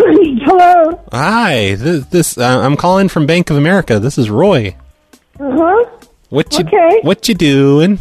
Hello. Hi. I'm calling from Bank of America. This is Roy. Uh-huh. What you doing?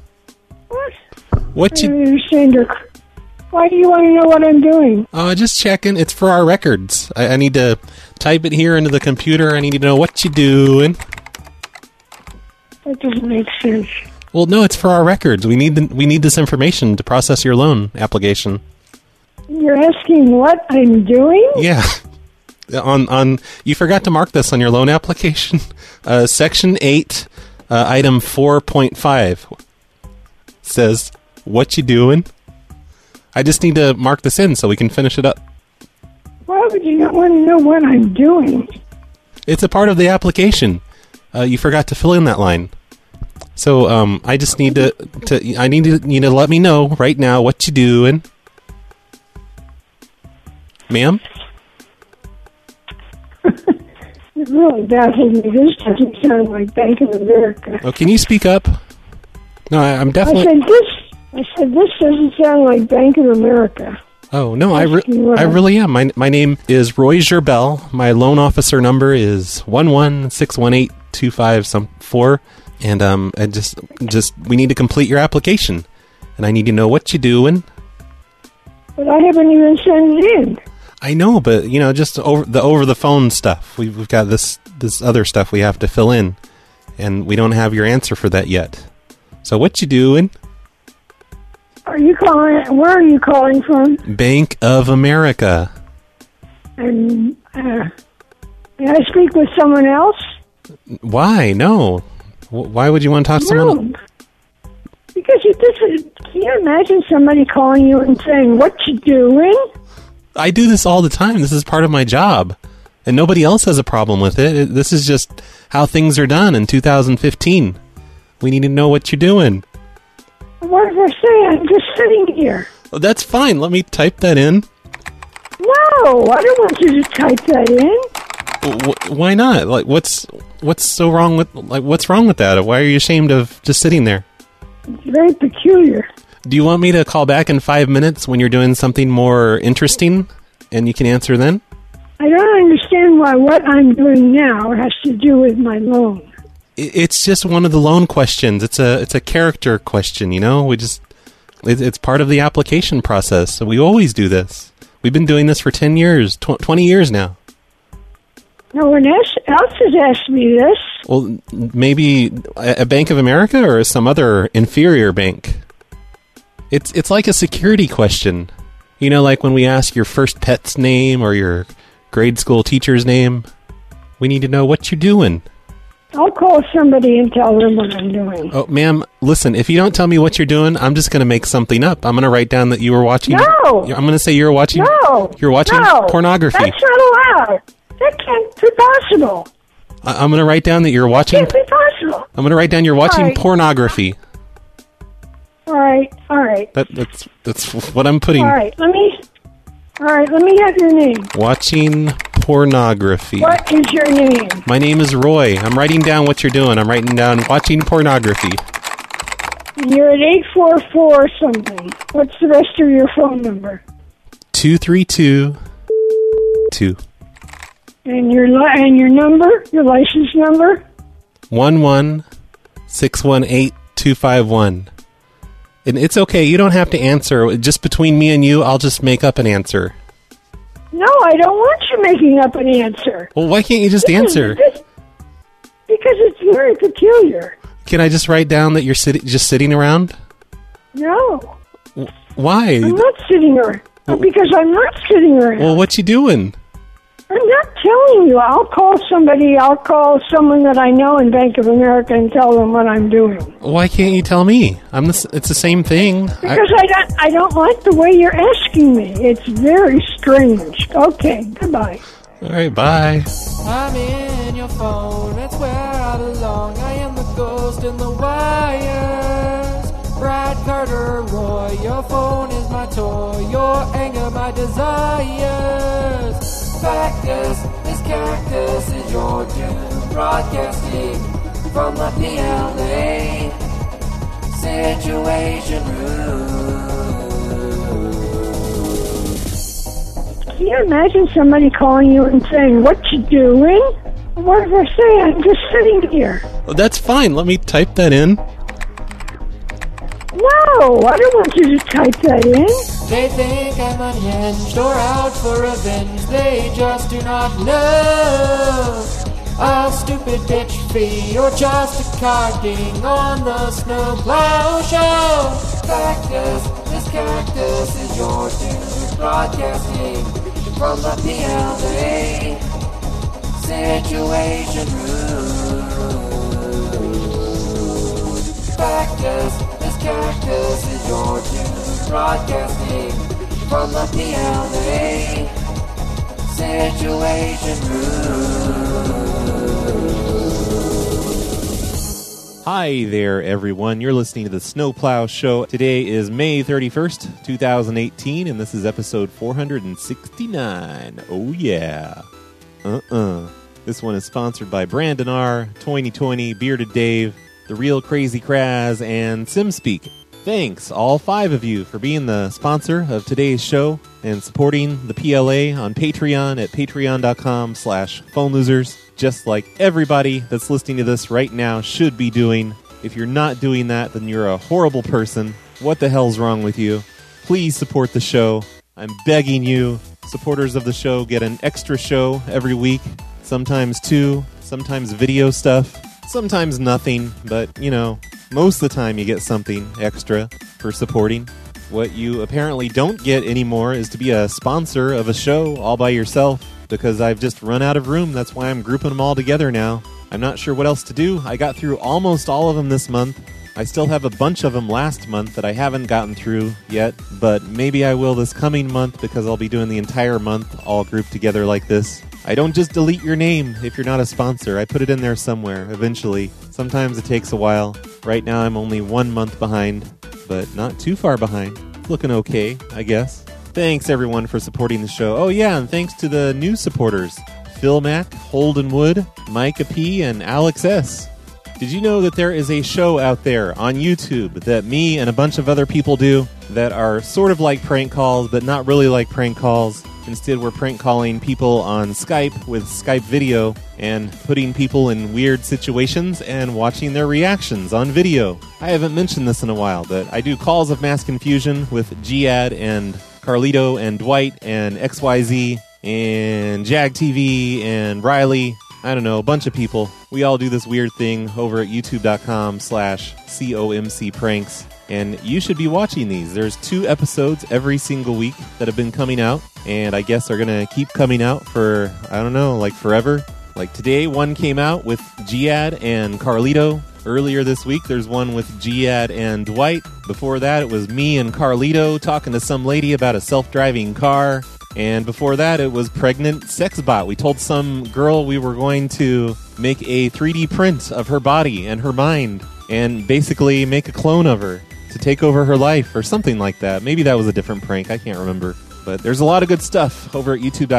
What? I don't understand your... Why do you want to know what I'm doing? Just checking. It's for our records. I need to type it here into the computer. I need to know what you doing. That doesn't make sense. Well, no, it's for our records. We need this information to process your loan application. You're asking what I'm doing? Yeah. On you forgot to mark this on your loan application. Section 8, item 4.5 says, "What you doing?" I just need to mark this in so we can finish it up. Why would you not want to know what I'm doing? It's a part of the application. You forgot to fill in that line. So I just need to you to let me know right now what you doing. Ma'am? It really baffles me. This doesn't sound like Bank of America. Oh, can you speak up? No, I'm definitely... I said this doesn't sound like Bank of America. Oh, no, I really am. My name is Roy Gerbel. My loan officer number is 1161825-4. And I just we need to complete your application. And I need to know what you're doing. But I haven't even sent it in. I know, but, just over the phone stuff. We've got this other stuff we have to fill in. And we don't have your answer for that yet. So what you doing? Are you calling? Where are you calling from? Bank of America. And may I speak with someone else? Why? No. Why would you want to talk to someone else? Because can you imagine somebody calling you and saying, "What you doing?" I do this all the time. This is part of my job. And nobody else has a problem with it. This is just how things are done in 2015. We need to know what you're doing. What if I say I'm just sitting here? Well, that's fine. Let me type that in. No, I don't want you to type that in. Why not? Like, what's so wrong with what's wrong with that? Why are you ashamed of just sitting there? It's very peculiar. Do you want me to call back in 5 minutes when you're doing something more interesting, and you can answer then? I don't understand why what I'm doing now has to do with my loan. It's just one of the loan questions. It's a character question, it's part of the application process. So we always do this. We've been doing this for 10 years, 20 years now. No one else has asked me this. Well, maybe a Bank of America or some other inferior bank. It's like a security question. Like when we ask your first pet's name or your grade school teacher's name. We need to know what you're doing. I'll call somebody and tell them what I'm doing. Oh, ma'am, listen, if you don't tell me what you're doing, I'm just going to make something up. I'm going to write down that you were watching... No! I'm going to say you're watching... No! You're watching pornography. That's not allowed. That can't be possible. I'm going to write down that you're watching... It can't be possible. I'm going to write down you're watching pornography. All right. That's what I'm putting... All right, let me have your name. Watching pornography. What is your name? My name is Roy. I'm writing down what you're doing. I'm writing down watching pornography. You're at 844 something. What's the rest of your phone number? 232 2. And your number? Your license number? 11618-251. And it's okay. You don't have to answer. Just between me and you, I'll just make up an answer. No, I don't want you making up an answer. Well, why can't you just answer? Because it's very peculiar. Can I just write down that you're just sitting around? No. Why? I'm not sitting around. Because I'm not sitting around. Well, what you doing? I'm not telling you. I'll call somebody. I'll call someone that I know in Bank of America and tell them what I'm doing. Why can't you tell me? It's the same thing. Because I don't like the way you're asking me. It's very strange. Okay, goodbye. All right, bye. I'm in your phone. That's where I belong. I am the ghost in the wires. Brad Carter, Roy. Your phone is my toy. Your anger, my desires. Factus, this cactus is your doom. Broadcasting from the PLA Situation Room. Can you imagine somebody calling you and saying, "What you doing?" What did I say? I'm just sitting here. Oh, that's fine. Let me type that in. No, I don't want you to type that in. They think I'm unhinged or out for revenge. They just do not know. A stupid bitch fee or just a carding on the Snowplow Show. Cactus, this cactus is your dude broadcasting from the PLA Situation Room. Cactus, this cactus is your dude broadcasting from the PLA Situation Room. Hi there, everyone. You're listening to the Snowplow Show. Today is May 31st, 2018, and this is episode 469. Oh, yeah. This one is sponsored by Brandon R., Toiny Toiny, Bearded Dave, The Real Crazy Kraz, and SimSpeak. Thanks, all 5 of you, for being the sponsor of today's show and supporting the PLA on Patreon at patreon.com/phonelosers. Just like everybody that's listening to this right now should be doing. If you're not doing that, then you're a horrible person. What the hell's wrong with you? Please support the show. I'm begging you. Supporters of the show get an extra show every week. Sometimes 2, sometimes video stuff, sometimes nothing. But, you know, most of the time you get something extra for supporting. What you apparently don't get anymore is to be a sponsor of a show all by yourself. Because I've just run out of room. That's why I'm grouping them all together now. I'm not sure what else to do. I got through almost all of them this month. I still have a bunch of them last month that I haven't gotten through yet, but maybe I will this coming month because I'll be doing the entire month all grouped together like this. I don't just delete your name if you're not a sponsor. I put it in there somewhere, eventually. Sometimes it takes a while. Right now I'm only 1 month behind, but not too far behind. Looking okay, I guess. Thanks, everyone, for supporting the show. Oh, yeah, and thanks to the new supporters, Phil Mack, Holden Wood, Micah P., and Alex S. Did you know that there is a show out there on YouTube that me and a bunch of other people do that are sort of like prank calls, but not really like prank calls? Instead, we're prank calling people on Skype with Skype video and putting people in weird situations and watching their reactions on video. I haven't mentioned this in a while, but I do Calls of Mass Confusion with Giad and Carlito and Dwight and XYZ and JagTV and Riley. I don't know, a bunch of people. We all do this weird thing over at youtube.com/COMC pranks. And you should be watching these. There's 2 episodes every single week that have been coming out. And I guess are going to keep coming out for, I don't know, like forever. Like today, one came out with Giad and Carlito. Earlier this week, there's one with Giad and Dwight. Before that, it was me and Carlito talking to some lady about a self-driving car. And before that, it was Pregnant Sex Bot. We told some girl we were going to make a 3D print of her body and her mind and basically make a clone of her to take over her life or something like that. Maybe that was a different prank. I can't remember. But there's a lot of good stuff over at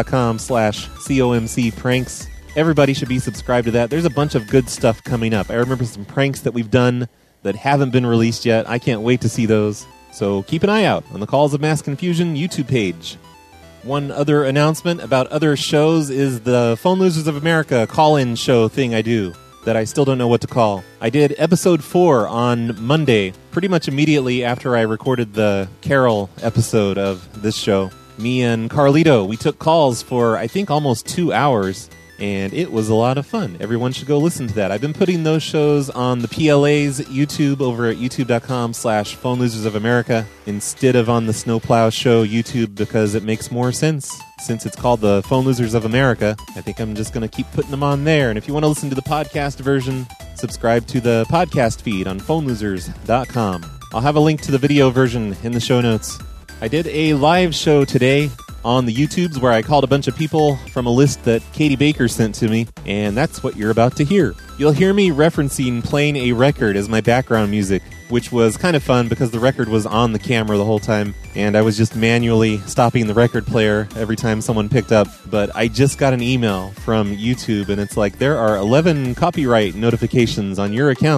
youtube.com/COMC pranks. Everybody should be subscribed to that. There's a bunch of good stuff coming up. I remember some pranks that we've done that haven't been released yet. I can't wait to see those. So keep an eye out on the Calls of Mass Confusion YouTube page. One other announcement about other shows is the Phone Losers of America call-in show thing I do that I still don't know what to call. I did episode 4 on Monday, pretty much immediately after I recorded the Carol episode of this show. Me and Carlito, we took calls for, I think, almost 2 hours. And it was a lot of fun. Everyone should go listen to that. I've been putting those shows on the PLA's YouTube over at youtube.com/Phone Losers of America instead of on the Snowplow Show YouTube because it makes more sense. Since it's called the Phone Losers of America, I think I'm just going to keep putting them on there. And if you want to listen to the podcast version, subscribe to the podcast feed on phonelosers.com. I'll have a link to the video version in the show notes. I did a live show today on the YouTubes where I called a bunch of people from a list that Katie Baker sent to me, and that's what you're about to hear. You'll hear me referencing playing a record as my background music, which was kind of fun because the record was on the camera the whole time, and I was just manually stopping the record player every time someone picked up. But I just got an email from YouTube, and it's like, there are 11 copyright notifications on your account.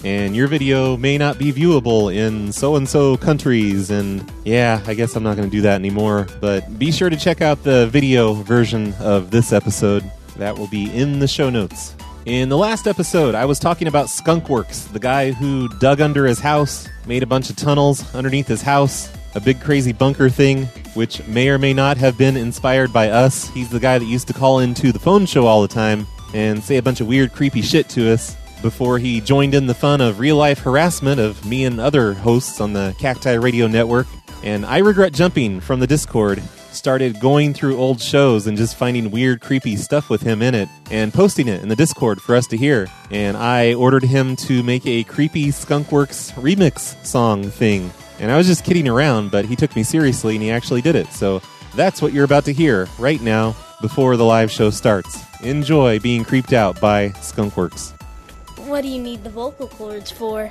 and your video may not be viewable in so-and-so countries, and yeah, I guess I'm not going to do that anymore, but be sure to check out the video version of this episode. That will be in the show notes. In the last episode, I was talking about Skunkworks, the guy who dug under his house, made a bunch of tunnels underneath his house, a big crazy bunker thing, which may or may not have been inspired by us. He's the guy that used to call into the phone show all the time and say a bunch of weird, creepy shit to us before he joined in the fun of real-life harassment of me and other hosts on the Cacti Radio Network. And I regret jumping from the Discord, started going through old shows and just finding weird, creepy stuff with him in it and posting it in the Discord for us to hear. And I ordered him to make a creepy Skunkworks remix song thing. And I was just kidding around, but he took me seriously and he actually did it. So that's what you're about to hear right now before the live show starts. Enjoy being creeped out by Skunkworks. What do you need the vocal cords for?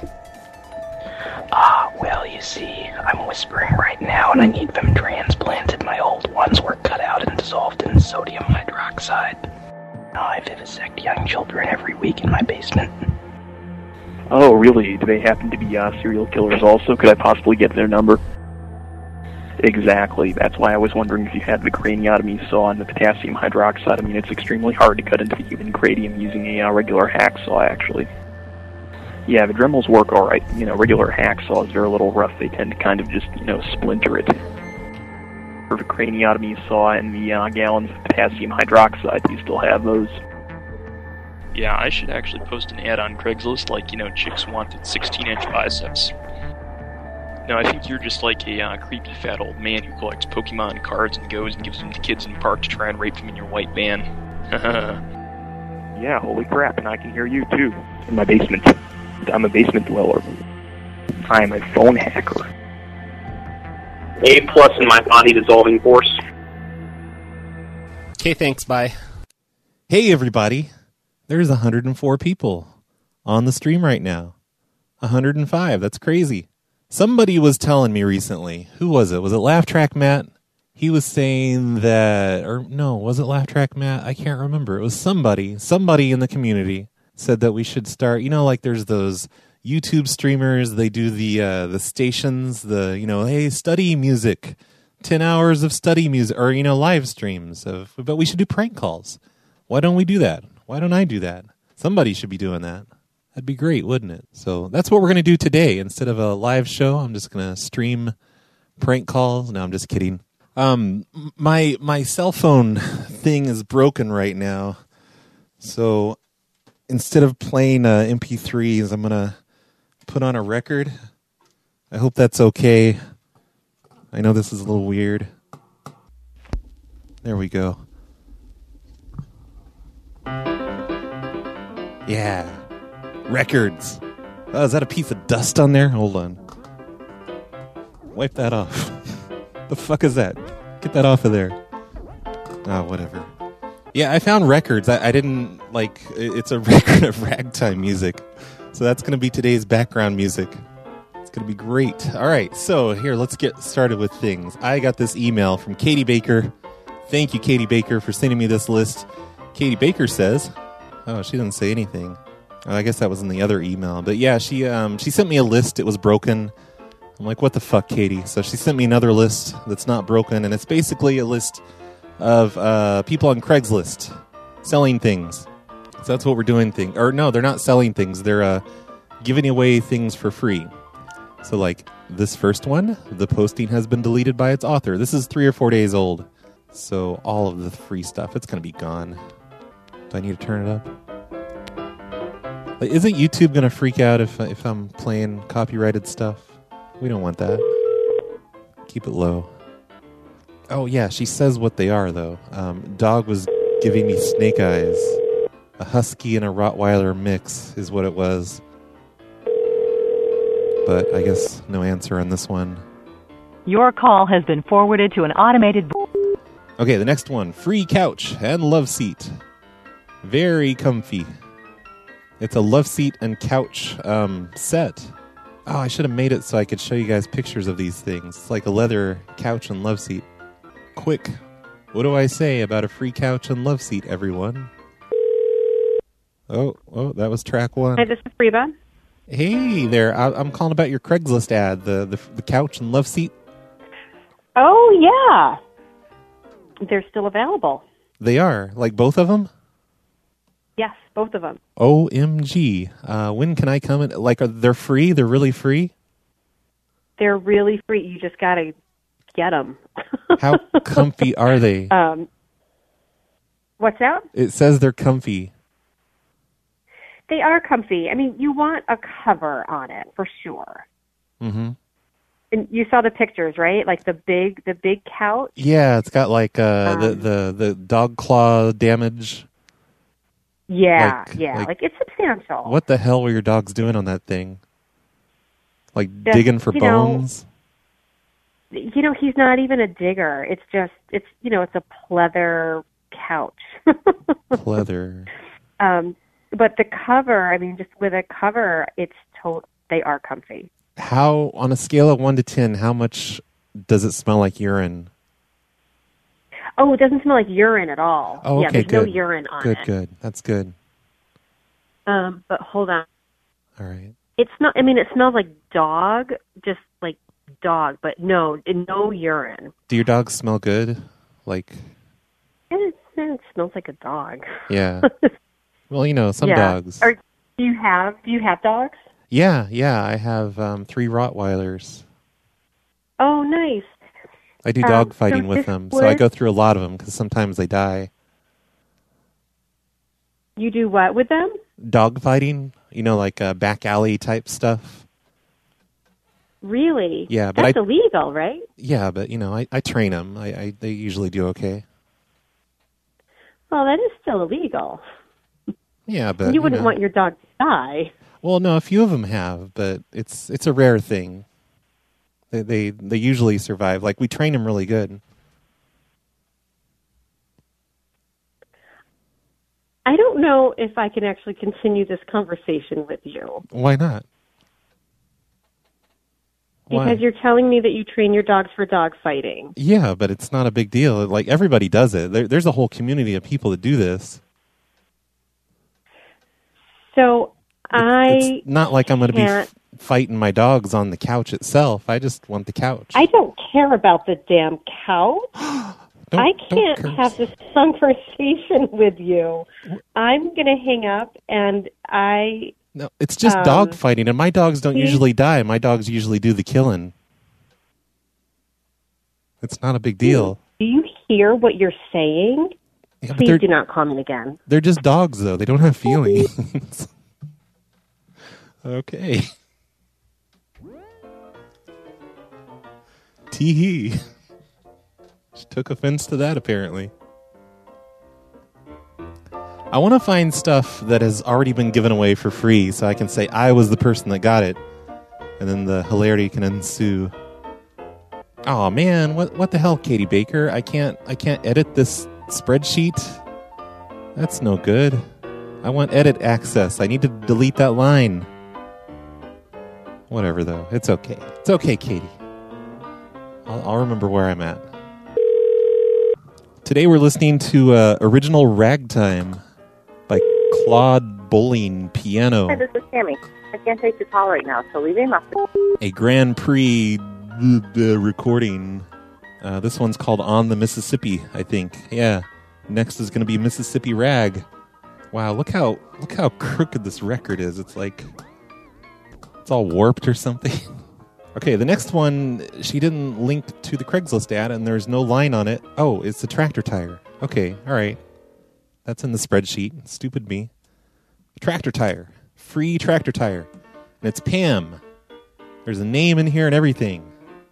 Well, you see, I'm whispering right now and I need them transplanted. My old ones were cut out and dissolved in sodium hydroxide. I vivisect young children every week in my basement. Oh, really? Do they happen to be serial killers also? Could I possibly get their number? Exactly. That's why I was wondering if you had the craniotomy saw and the potassium hydroxide. I mean, it's extremely hard to cut into the human cranium using a regular hacksaw, actually. Yeah, the Dremels work all right. You know, regular hacksaws, they're a little rough. They tend to kind of just, splinter it. For the craniotomy saw and the gallons of potassium hydroxide, do you still have those? Yeah, I should actually post an ad on Craigslist like, chicks wanted 16-inch biceps. No, I think you're just like a creepy fat old man who collects Pokemon cards and goes and gives them to kids in the park to try and rape them in your white van. Yeah, holy crap, and I can hear you too. In my basement. I'm a basement dweller. I'm a phone hacker. A+ in my body dissolving force. Okay, thanks, bye. Hey, everybody. There's 104 people on the stream right now. 105, that's crazy. Somebody was telling me recently, who was it? Was it Laugh Track Matt? He was saying that, or no, was it Laugh Track Matt? I can't remember. It was somebody in the community said that we should start, like there's those YouTube streamers, they do the stations, hey, study music, 10 hours of study music, or, live streams but we should do prank calls. Why don't we do that? Why don't I do that? Somebody should be doing that. That'd be great, wouldn't it? So that's what we're going to do today. Instead of a live show, I'm just going to stream prank calls. No, I'm just kidding. My cell phone thing is broken right now. So instead of playing MP3s, I'm going to put on a record. I hope that's okay. I know this is a little weird. There we go. Yeah. Records. Oh, is that a piece of dust on there? Hold on. Wipe that off. The fuck is that? Get that off of there. Oh, whatever. Yeah, I found records. I didn't, it's a record of ragtime music. So that's going to be today's background music. It's going to be great. All right, so here, let's get started with things. I got this email from Katie Baker. Thank you, Katie Baker, for sending me this list. Katie Baker says... Oh, she didn't say anything. Oh, I guess that was in the other email. But yeah, she sent me a list. It was broken. I'm like, what the fuck, Katie? So she sent me another list that's not broken, and it's basically a list of people on Craigslist selling things. So that's what we're doing. Or no, they're not selling things. They're giving away things for free. So like this first one, the posting has been deleted by its author. This is 3 or 4 days old. So all of the free stuff, it's going to be gone. Do I need to turn it up? Isn't YouTube going to freak out if I'm playing copyrighted stuff? We don't want that. Keep it low. Oh, yeah, she says what they are, though. Dog was giving me snake eyes. A husky and a Rottweiler mix is what it was. But I guess no answer on this one. Your call has been forwarded to an automated... Okay, the next one. Free couch and love seat. Very comfy. It's a love seat and couch set. Oh, I should have made it so I could show you guys pictures of these things. It's like a leather couch and love seat. Quick, what do I say about a free couch and love seat, everyone? Oh, that was track one. Hi, this is Reba. Hey there. I'm calling about your Craigslist ad, the couch and love seat. Oh, yeah. They're still available. They are, like both of them? Yes, both of them. OMG. When can I come in? Like, they're free? They're really free? They're really free. You just got to get them. How comfy are they? What's that? It says they're comfy. They are comfy. I mean, you want a cover on it for sure. Mm-hmm. And you saw the pictures, right? Like the big couch. Yeah, it's got like the dog claw damage. Yeah, like it's substantial. What the hell were your dogs doing on that thing? Like digging for bones? He's not even a digger. It's just it's a pleather couch. Pleather. But the cover, I mean, just with a cover, they are comfy. How, on a scale of 1 to 10, how much does it smell like urine? Oh, it doesn't smell like urine at all. Oh, okay, yeah, there's good. no urine on it. Good. That's good. But hold on. All right. It's not. I mean, it smells like dog, just like dog, but no urine. Do your dogs smell good? Like. It smells like a dog. Yeah. Well, some dogs. Do you have dogs? Yeah. I have 3 Rottweilers. Oh, nice. I do dog fighting with them, so I go through a lot of them because sometimes they die. You do what with them? Dog fighting, like back alley type stuff. Really? Yeah, but that's illegal, right? Yeah, but I train them. They usually do okay. Well, that is still illegal. Yeah, but you wouldn't want your dog to die. Well, no, a few of them have, but it's a rare thing. They usually survive. Like we train them really good. I don't know if I can actually continue this conversation with you. Why not? Because you're telling me that you train your dogs for dog fighting. Yeah, but it's not a big deal. Like everybody does it. There's a whole community of people that do this. So it's not like I'm going to be fighting my dogs on the couch itself. I just want the couch. I don't care about the damn couch. I can't have this conversation with you. I'm going to hang up and No, it's just dog fighting, and my dogs don't usually die. My dogs usually do the killing. It's not a big deal. Do you hear what you're saying? Yeah, Please do not call me again. They're just dogs, though. They don't have feelings. Okay. Tee-hee. She took offense to that, apparently. I want to find stuff that has already been given away for free so I can say I was the person that got it, and then the hilarity can ensue. Oh man, what the hell, Katie Baker? I can't edit this spreadsheet. That's no good. I want edit access. I need to delete that line. Whatever though. It's okay. It's okay, Katie. I'll remember where I'm at. Today we're listening to Original Ragtime by Claude Bowling Piano. Hi, this is Tammy. I can't take your call right now, so leave a message. A Grand Prix recording. This one's called On the Mississippi, I think. Yeah. Next is going to be Mississippi Rag. Wow, look how crooked this record is. It's like it's all warped or something. Okay, the next one, she didn't link to the Craigslist ad, and there's no line on it. Oh, it's a tractor tire. Okay, all right. That's in the spreadsheet. Stupid me. Tractor tire. Free tractor tire. And it's Pam. There's a name in here and everything.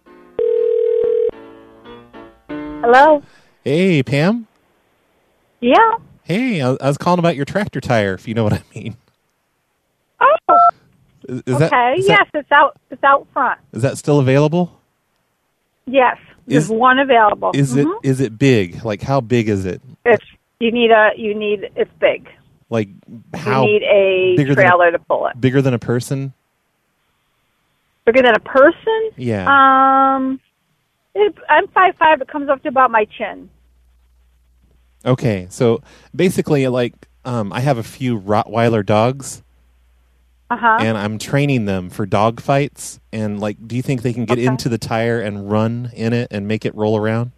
Hello? Hey, Pam? Yeah? Hey, I was calling about your tractor tire, if you know what I mean. Oh! Is okay, yes, it's out front. Is that still available? Yes, there's one available. Is it big? Like, how big is it? It's big. Like, how? You need a trailer to pull it. Bigger than a person? Bigger than a person? Yeah. I'm 5'5". It comes up to about my chin. Okay, so basically, like, I have a few Rottweiler dogs, and I'm training them for dog fights. And like, do you think they can get into the tire and run in it and make it roll around?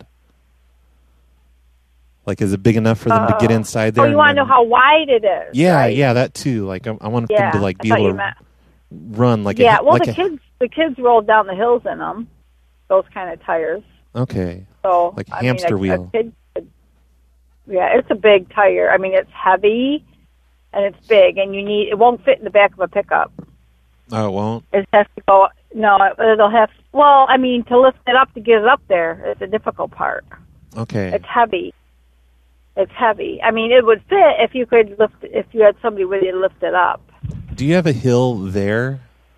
Like, is it big enough for them to get inside there? Oh, you want to know how wide it is? Yeah, right? yeah, that too. Like, I want them to like be able to run like. Yeah, the kids rolled down the hills in them. Those kind of tires. Okay. So like a hamster wheel. It's a big tire. I mean, it's heavy and it's big, and it won't fit in the back of a pickup. Oh, it won't? It has to go. No, it'll have. Well, I mean, to lift it up to get it up there is the difficult part. Okay. It's heavy. It's heavy. I mean, it would fit if you could if you had somebody with you to lift it up. Do you have a hill there?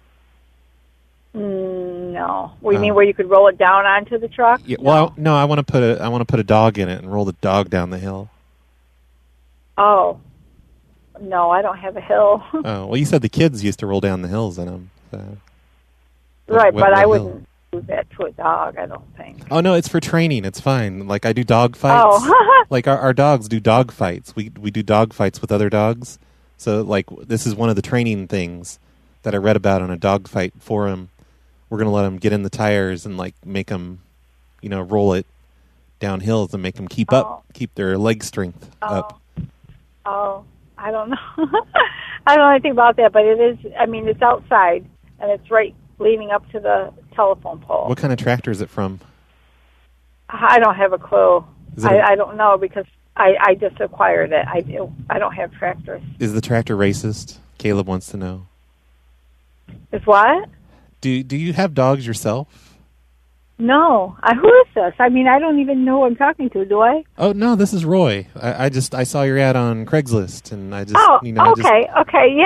No. What do you mean, where you could roll it down onto the truck? Yeah. Well, no. I want to put a dog in it and roll the dog down the hill. Oh. No, I don't have a hill. Oh, well, you said the kids used to roll down the hills in them. So. Right, but I wouldn't do that to a dog, I don't think. Oh, no, it's for training. It's fine. Like, I do dog fights. Oh. Like, our dogs do dog fights. We do dog fights with other dogs. So, like, this is one of the training things that I read about on a dog fight forum. We're going to let them get in the tires and, like, make them, roll it down hills and make them keep their leg strength up. Oh, I don't know. I don't know anything about that, but it is, I mean, it's outside, and it's right leading up to the telephone pole. What kind of tractor is it from? I don't have a clue. I don't know because I just acquired it. I don't have tractors. Is the tractor racist? Caleb wants to know. Is what? Do you have dogs yourself? No. Who is this? I mean, I don't even know who I'm talking to, do I? Oh, no, this is Roy. I saw your ad on Craigslist, and I just... okay,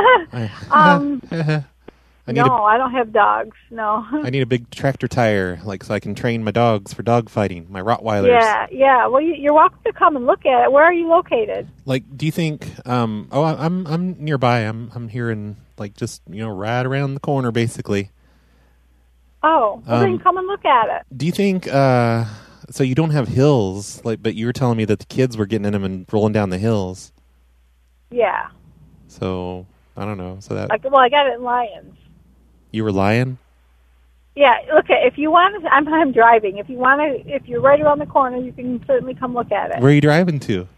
yeah. I don't have dogs, no. I need a big tractor tire, so I can train my dogs for dog fighting, my Rottweilers. Yeah. Well, you're welcome to come and look at it. Where are you located? Do you think... I'm nearby. I'm here in, just, right around the corner, basically. Oh, well, then come and look at it. Do you think... so you don't have hills, but you were telling me that the kids were getting in them and rolling down the hills. Yeah. So, I don't know. So that... I got it in Lyons. You were lying? Yeah, look, if you want to, I'm driving. If you want to, if you're right around the corner, you can certainly come look at it. Where are you driving to?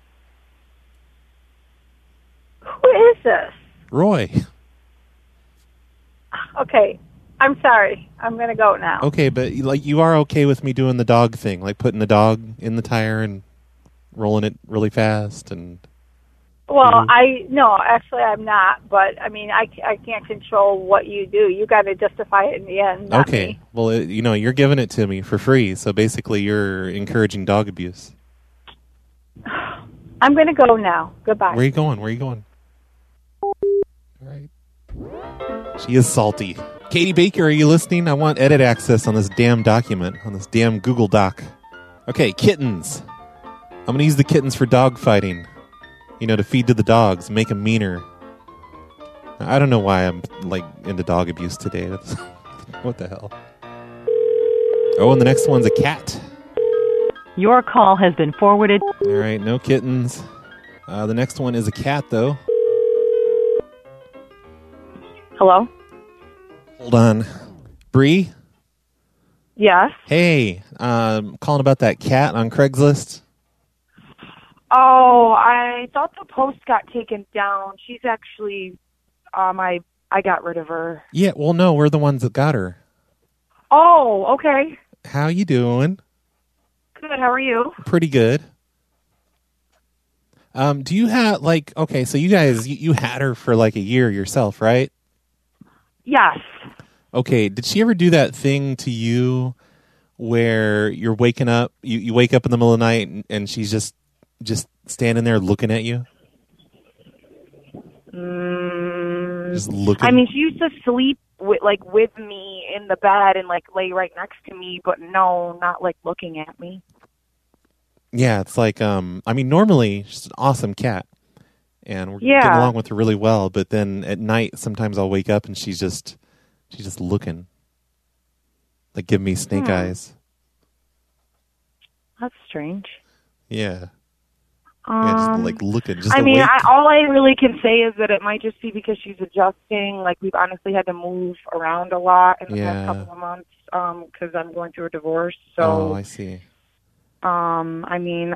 Who is this? Roy. Okay, I'm sorry. I'm going to go now. Okay, but you are okay with me doing the dog thing, putting the dog in the tire and rolling it really fast and... Well, no, actually I'm not, but I mean, I can't control what you do. You got to justify it in the end, not okay. me. Well, you're giving it to me for free, so basically you're encouraging dog abuse. I'm going to go now. Goodbye. Where are you going? All right. She is salty. Katie Baker, are you listening? I want edit access on this damn document, on this damn Google Doc. Okay, kittens. I'm going to use the kittens for dog fighting. To feed to the dogs, make them meaner. I don't know why I'm, into dog abuse today. What the hell? Oh, and the next one's a cat. Your call has been forwarded. All right, no kittens. The next one is a cat, though. Hello? Hold on. Bree? Yes? Hey, calling about that cat on Craigslist. Oh, I thought the post got taken down. She's actually, I got rid of her. Yeah, well, no, we're the ones that got her. Oh, okay. How you doing? Good, how are you? Pretty good. Do you have, okay, so you guys, you had her for a year yourself, right? Yes. Okay, did she ever do that thing to you where you're waking up, you wake up in the middle of the night and she's just standing there looking at you? Just looking. I mean, she used to sleep with me in the bed and lay right next to me, but no, not looking at me. Yeah, it's normally she's an awesome cat, and we're getting along with her really well. But then at night, sometimes I'll wake up and she's just looking, give me snake eyes. That's strange. Yeah. Just like looking. Just I mean, awake. all I really can say is that it might just be because she's adjusting. Like, we've honestly had to move around a lot in the past couple of months because I'm going through a divorce. So, I see. I mean,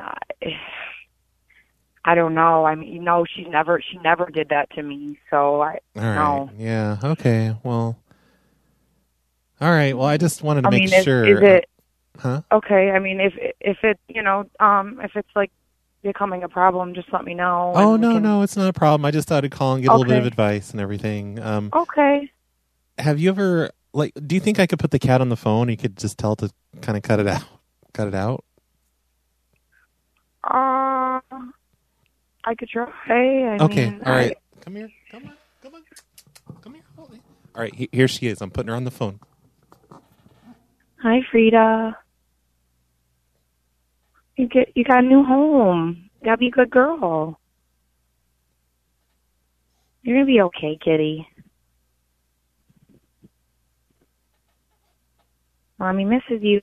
I don't know. I mean, she never did that to me. So All right. no. Yeah. Okay. Well. All right. Well, I just wanted to make sure. Is it? Huh? Okay. I mean, if it if it's like becoming a problem, just let me know. Oh no, it's not a problem. I just thought I'd call and get a little bit of Okay. advice and everything. Okay. Have you ever do you think I could put the cat on the phone? You could just tell it to kind of cut it out. Cut it out. I could try. I Okay. mean, All right. Come here. Come on. All right. Here she is. I'm putting her on the phone. Hi, Frida. You got a new home. You gotta be a good girl. You're gonna be okay, kitty. Mommy misses you.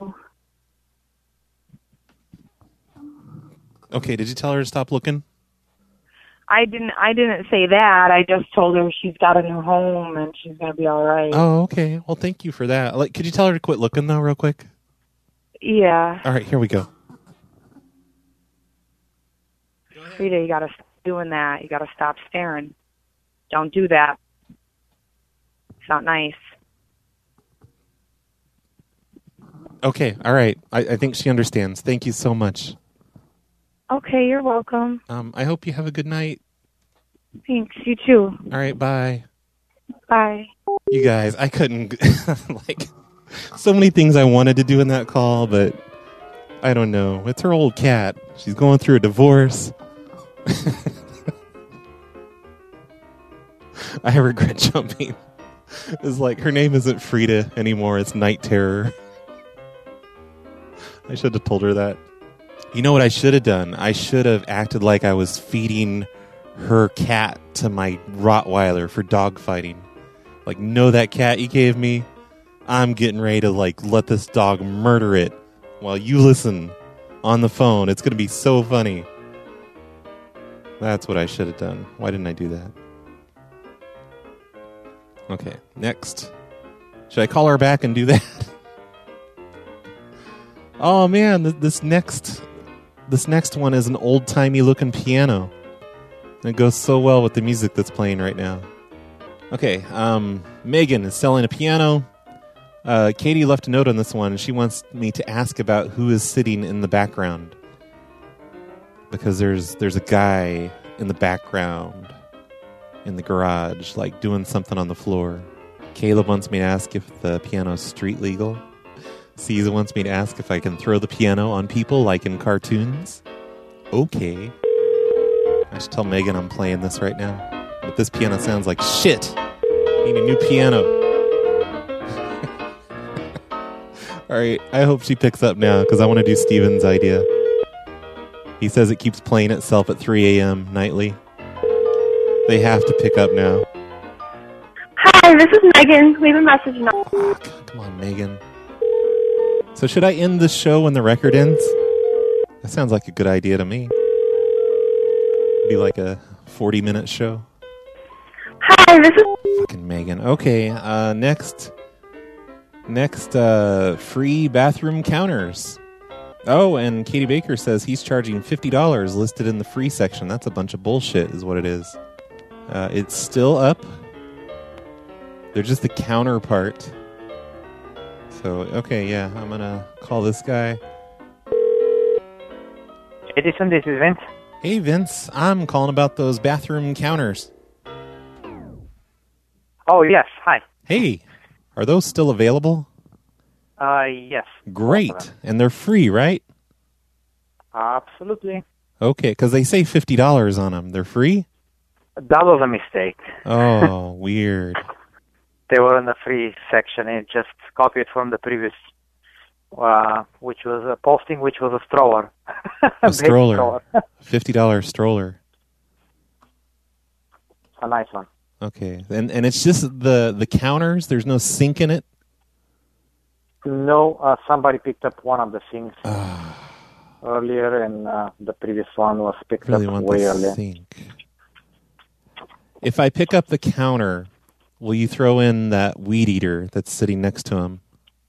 Okay. Did you tell her to stop looking? I didn't say that. I just told her she's got a new home and she's gonna be all right. Oh, okay. Well, thank you for that. Could you tell her to quit looking though, real quick? Yeah. All right. Here we go. Frida, you gotta stop doing that. You gotta stop staring. Don't do that. It's not nice. Okay. All right. I think she understands. Thank you so much. Okay, you're welcome. I hope you have a good night. Thanks. You too. All right. Bye. Bye. You guys, I couldn't so many things I wanted to do in that call, but I don't know. It's her old cat. She's going through a divorce. I regret jumping. It's like her name isn't Frida anymore. It's Night Terror. I should have told her that. You know what I should have done? I should have acted like I was feeding her cat to my Rottweiler for dog fighting. Like, know that cat you gave me? I'm getting ready to let this dog murder it while you listen on the phone. It's going to be so funny. That's what I should have done. Why didn't I do that? Okay, next. Should I call her back and do that? Oh man, this next one is an old-timey looking piano. It goes so well with the music that's playing right now. Okay, Megan is selling a piano. Katie left a note on this one. She wants me to ask about who is sitting in the background. Because there's a guy in the background in the garage, doing something on the floor. Caleb wants me to ask if the piano's street legal. Caesar wants me to ask if I can throw the piano on people like in cartoons. Okay. I should tell Megan I'm playing this right now. But this piano sounds like shit. I need a new piano. Alright, I hope she picks up now because I want to do Steven's idea. He says it keeps playing itself at 3 a.m. nightly. They have to pick up now. Hi, this is Megan. Leave a message now. Come on, Megan. So should I end this show when the record ends? That sounds like a good idea to me. Be like a 40-minute show. Hi, this is... Fucking Megan. Okay, next, free bathroom counters. Oh, and Katie Baker says he's charging $50 listed in the free section. That's a bunch of bullshit is what it is. It's still up. They're just the counter part. So, okay, yeah, I'm going to call this guy. Edison, this is Vince. Hey, Vince, I'm calling about those bathroom counters. Oh, yes, hi. Hey, are those still available? Yes. Great, and they're free, right? Absolutely. Okay, because they say $50 on them. They're free? That was a mistake. Oh, weird. They were in the free section and just copied from the previous, which was a posting, which was a stroller. A stroller. $50 stroller. A nice one. Okay, and it's just the counters? There's no sink in it? No, somebody picked up one of the things. earlier, and the previous one was picked Really up want way the earlier. sink. If I pick up the counter, will you throw in that weed eater that's sitting next to him?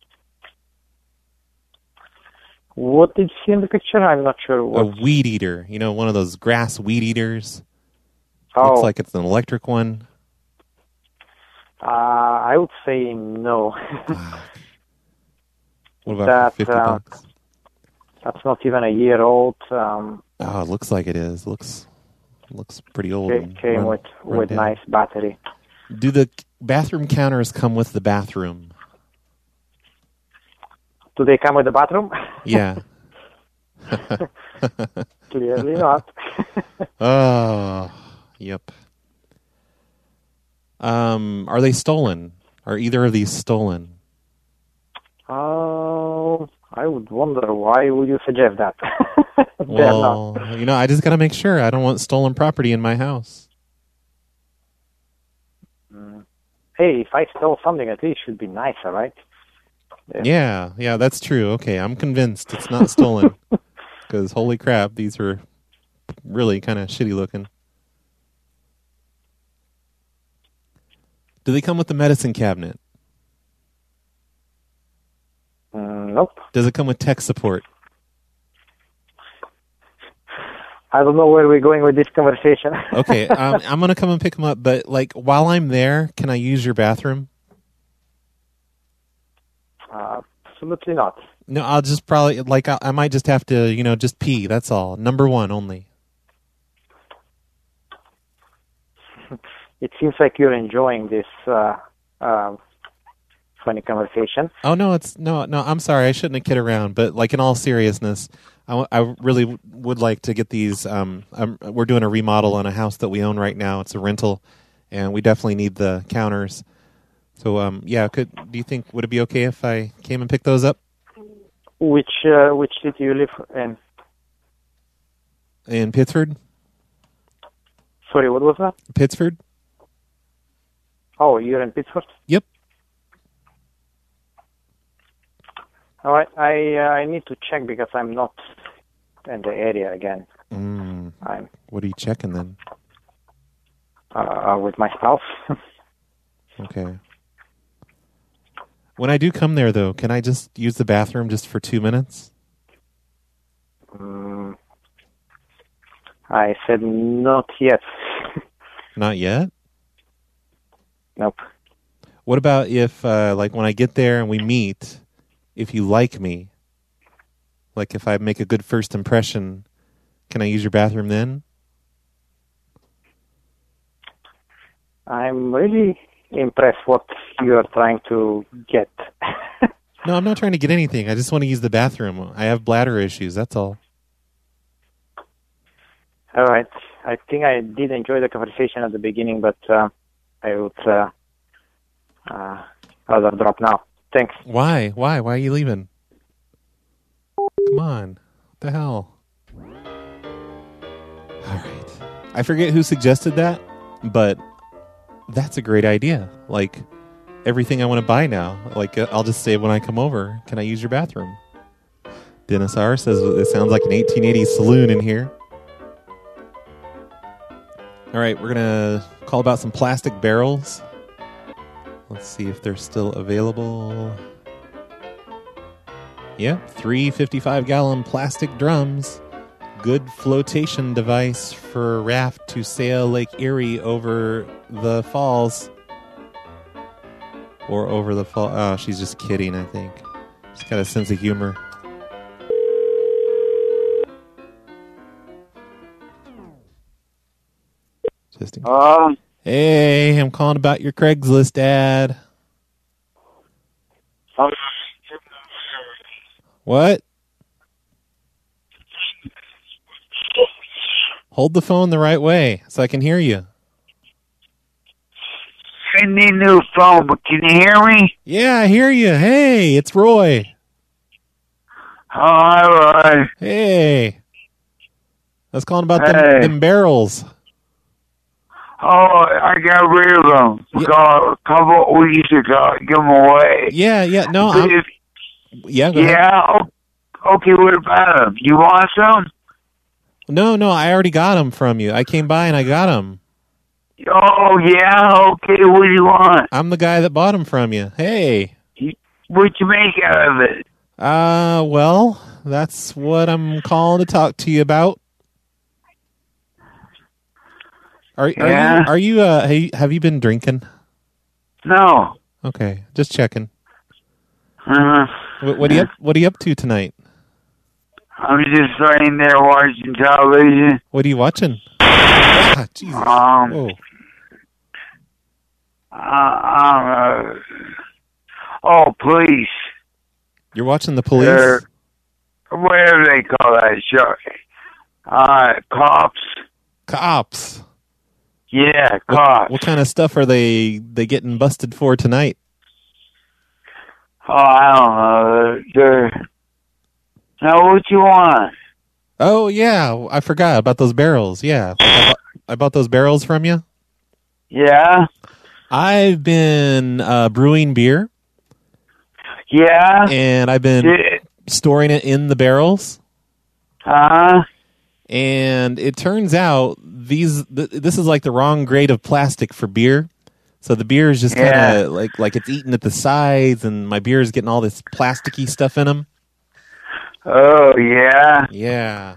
What did you see in the picture? I'm not sure. A weed eater. You know, one of those grass weed eaters. Oh. Looks like it's an electric one. I would say no. What about for $50? That's not even a year old. Oh, it looks like it is. Looks pretty old. It came with down. nice battery. Do the bathroom counters come with the bathroom? Do they come with the bathroom? Yeah. Clearly not. Oh, yep. Are they stolen? Are either of these stolen? Oh, I would wonder, why would you suggest that? Well, you know, I just got to make sure. I don't want stolen property in my house. Hey, if I stole something, at least it should be nicer, right? Yeah, that's true. Okay, I'm convinced it's not stolen. Because holy crap, these were really kind of shitty looking. Do they come with the medicine cabinet? Nope. Does it come with tech support? I don't know where we're going with this conversation. Okay, I'm going to come and pick them up, but like while I'm there, can I use your bathroom? Absolutely not. No, I'll just probably, like, I might just have to, you know, just pee. That's all. Number one only. It seems like you're enjoying this funny conversation. Oh, no, no, I'm sorry. I shouldn't have kid around, but like in all seriousness, I really would like to get these. We're doing a remodel on a house that we own right now. It's a rental, and we definitely need the counters. So, yeah, do you think, would it be okay if I came and picked those up? Which city you live in? In Pittsford? Sorry, what was that? Pittsford? Oh, you're in Pittsford? Yep. All right, I need to check because I'm not in the area again. What are you checking then? With my spouse. Okay. When I do come there, though, can I just use the bathroom just for 2 minutes? I said not yet. Not yet? Nope. What about if, like, when I get there and we meet, if you like me, like if I make a good first impression, can I use your bathroom then? I'm really impressed what you're trying to get. No, I'm not trying to get anything. I just want to use the bathroom. I have bladder issues, that's all. All right. I think I did enjoy the conversation at the beginning, but I would rather drop now. Thanks. Why? Why are you leaving? Come on. What the hell? All right. I forget who suggested that, but that's a great idea. Like, everything I want to buy now, like, I'll just say when I come over, can I use your bathroom? Dennis R. says it sounds like an 1880s saloon in here. All right, we're going to call about some plastic barrels. Let's see if they're still available. Yep, 3 55-gallon plastic drums. Good flotation device for a raft to sail Lake Erie over the falls. Or over the fall. Oh, she's just kidding, I think. She's got a sense of humor. Hey, I'm calling about your Craigslist ad. What? Hold the phone the right way so I can hear you. I need a new phone, but can you hear me? Yeah, I hear you. Hey, it's Roy. Hi, Roy. Hey. I was calling about them barrels. Oh, I got rid of them. A couple of weeks ago. Give them away. Yeah. No, go ahead. Okay, what about them? You want some? No, I already got them from you. I came by and I got them. Oh, yeah? Okay, what do you want? I'm the guy that bought them from you. Hey. What'd you make out of it? Well, that's what I'm calling to talk to you about. Have you been drinking? No. Okay, just checking. Uh-huh. What are you up to tonight? I'm just laying there watching television. What are you watching? Ah, Jesus. Whoa. Police. You're watching the police? Whatever they call that show. Cops. Cops? Yeah, cops. What kind of stuff are they getting busted for tonight? Oh, I don't know. Now, what you want? Oh, yeah. I forgot about those barrels. Yeah. I bought those barrels from you. Yeah? I've been brewing beer. Yeah? And I've been storing it in the barrels. And it turns out this is like the wrong grade of plastic for beer. So the beer is just kind of like it's eating at the sides, and my beer is getting all this plasticky stuff in them. Oh, yeah? Yeah.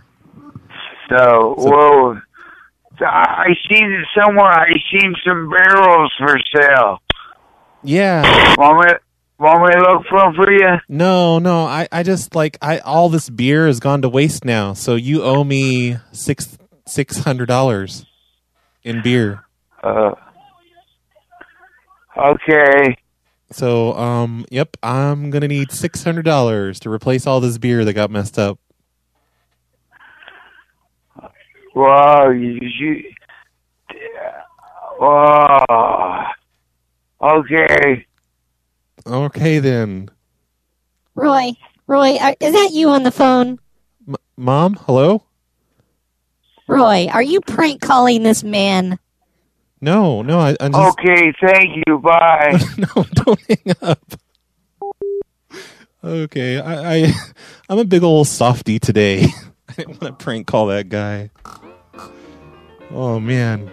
So I seen it somewhere. I seen some barrels for sale. Yeah. Want me to look for them for you? No. I just all this beer has gone to waste now. So you owe me $600 in beer. Okay. So, yep, I'm going to need $600 to replace all this beer that got messed up. Wow, okay. Okay, then. Roy, is that you on the phone? Mom, hello? Roy, are you prank calling this man? No, I'm just... Okay, thank you, bye. No, don't hang up. Okay, I'm a big old softy today. I didn't want to prank call that guy. Oh, man.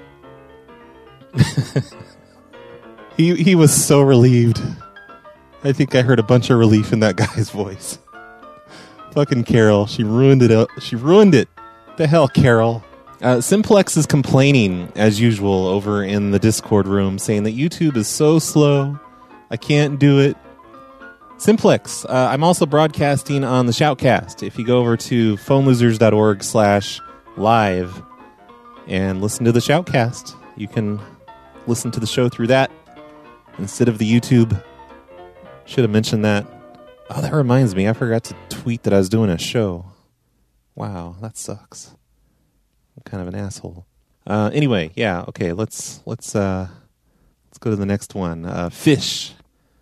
He was so relieved. I think I heard a bunch of relief in that guy's voice. Fucking Carol, she ruined it. She ruined it. The hell, Carol. Simplex is complaining, as usual, over in the Discord room, saying that YouTube is so slow. I can't do it. Simplex, I'm also broadcasting on the Shoutcast. If you go over to phonelosers.org/live and listen to the Shoutcast, you can listen to the show through that instead of the YouTube. Should have mentioned that. Oh, that reminds me. I forgot to tweet that I was doing a show. Wow, that sucks. I'm kind of an asshole. Anyway, yeah, okay, let's go to the next one. Fish.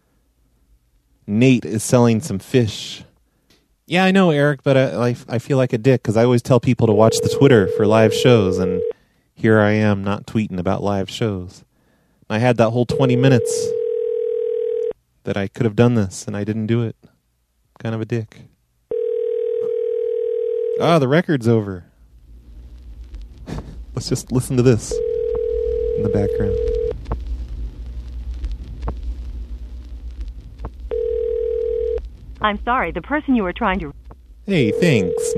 Nate is selling some fish. Yeah, I know, Eric, but I feel like a dick because I always tell people to watch the Twitter for live shows, and here I am not tweeting about live shows. I had that whole 20 minutes that I could have done this, and I didn't do it. Kind of a dick. The record's over. Let's just listen to this in the background. I'm sorry, the person you were trying to... Hey, thanks,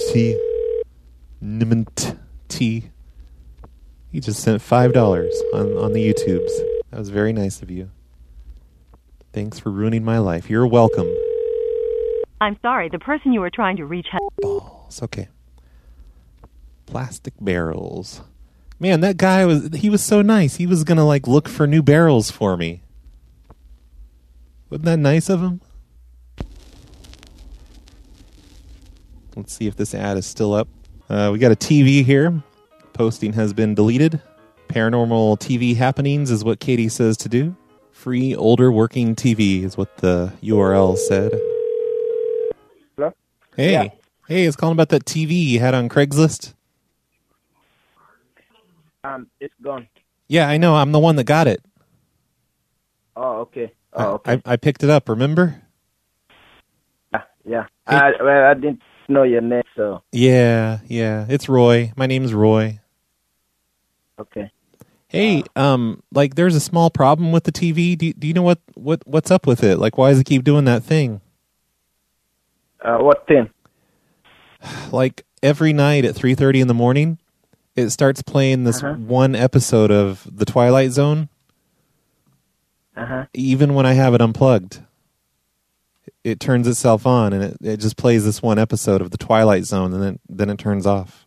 Nimmt. He just sent $5 on the YouTubes. That was very nice of you. Thanks for ruining my life. You're welcome. I'm sorry, the person you were trying to reach... Balls, okay. Plastic barrels. Man, that guy he was so nice. He was gonna look for new barrels for me. Wasn't that nice of him? Let's see if this ad is still up. We got a TV here. Posting has been deleted. Paranormal TV happenings is what Katie says to do. Free older working TV is what the URL said. Hello? Hey. Yeah. Hey, it's calling about that TV you had on Craigslist. It's gone. Yeah, I know. I'm the one that got it. Oh, okay. Oh, okay. I picked it up, remember? Yeah. Hey. I didn't know your name, so. Yeah. It's Roy. My name's Roy. Okay. Hey, like there's a small problem with the TV. Do you know what's up with it? Like, why does it keep doing that thing? What thing? Like every night at 3:30 in the morning, it starts playing this one episode of The Twilight Zone. Even when I have it unplugged, it turns itself on and it just plays this one episode of The Twilight Zone, and then it turns off.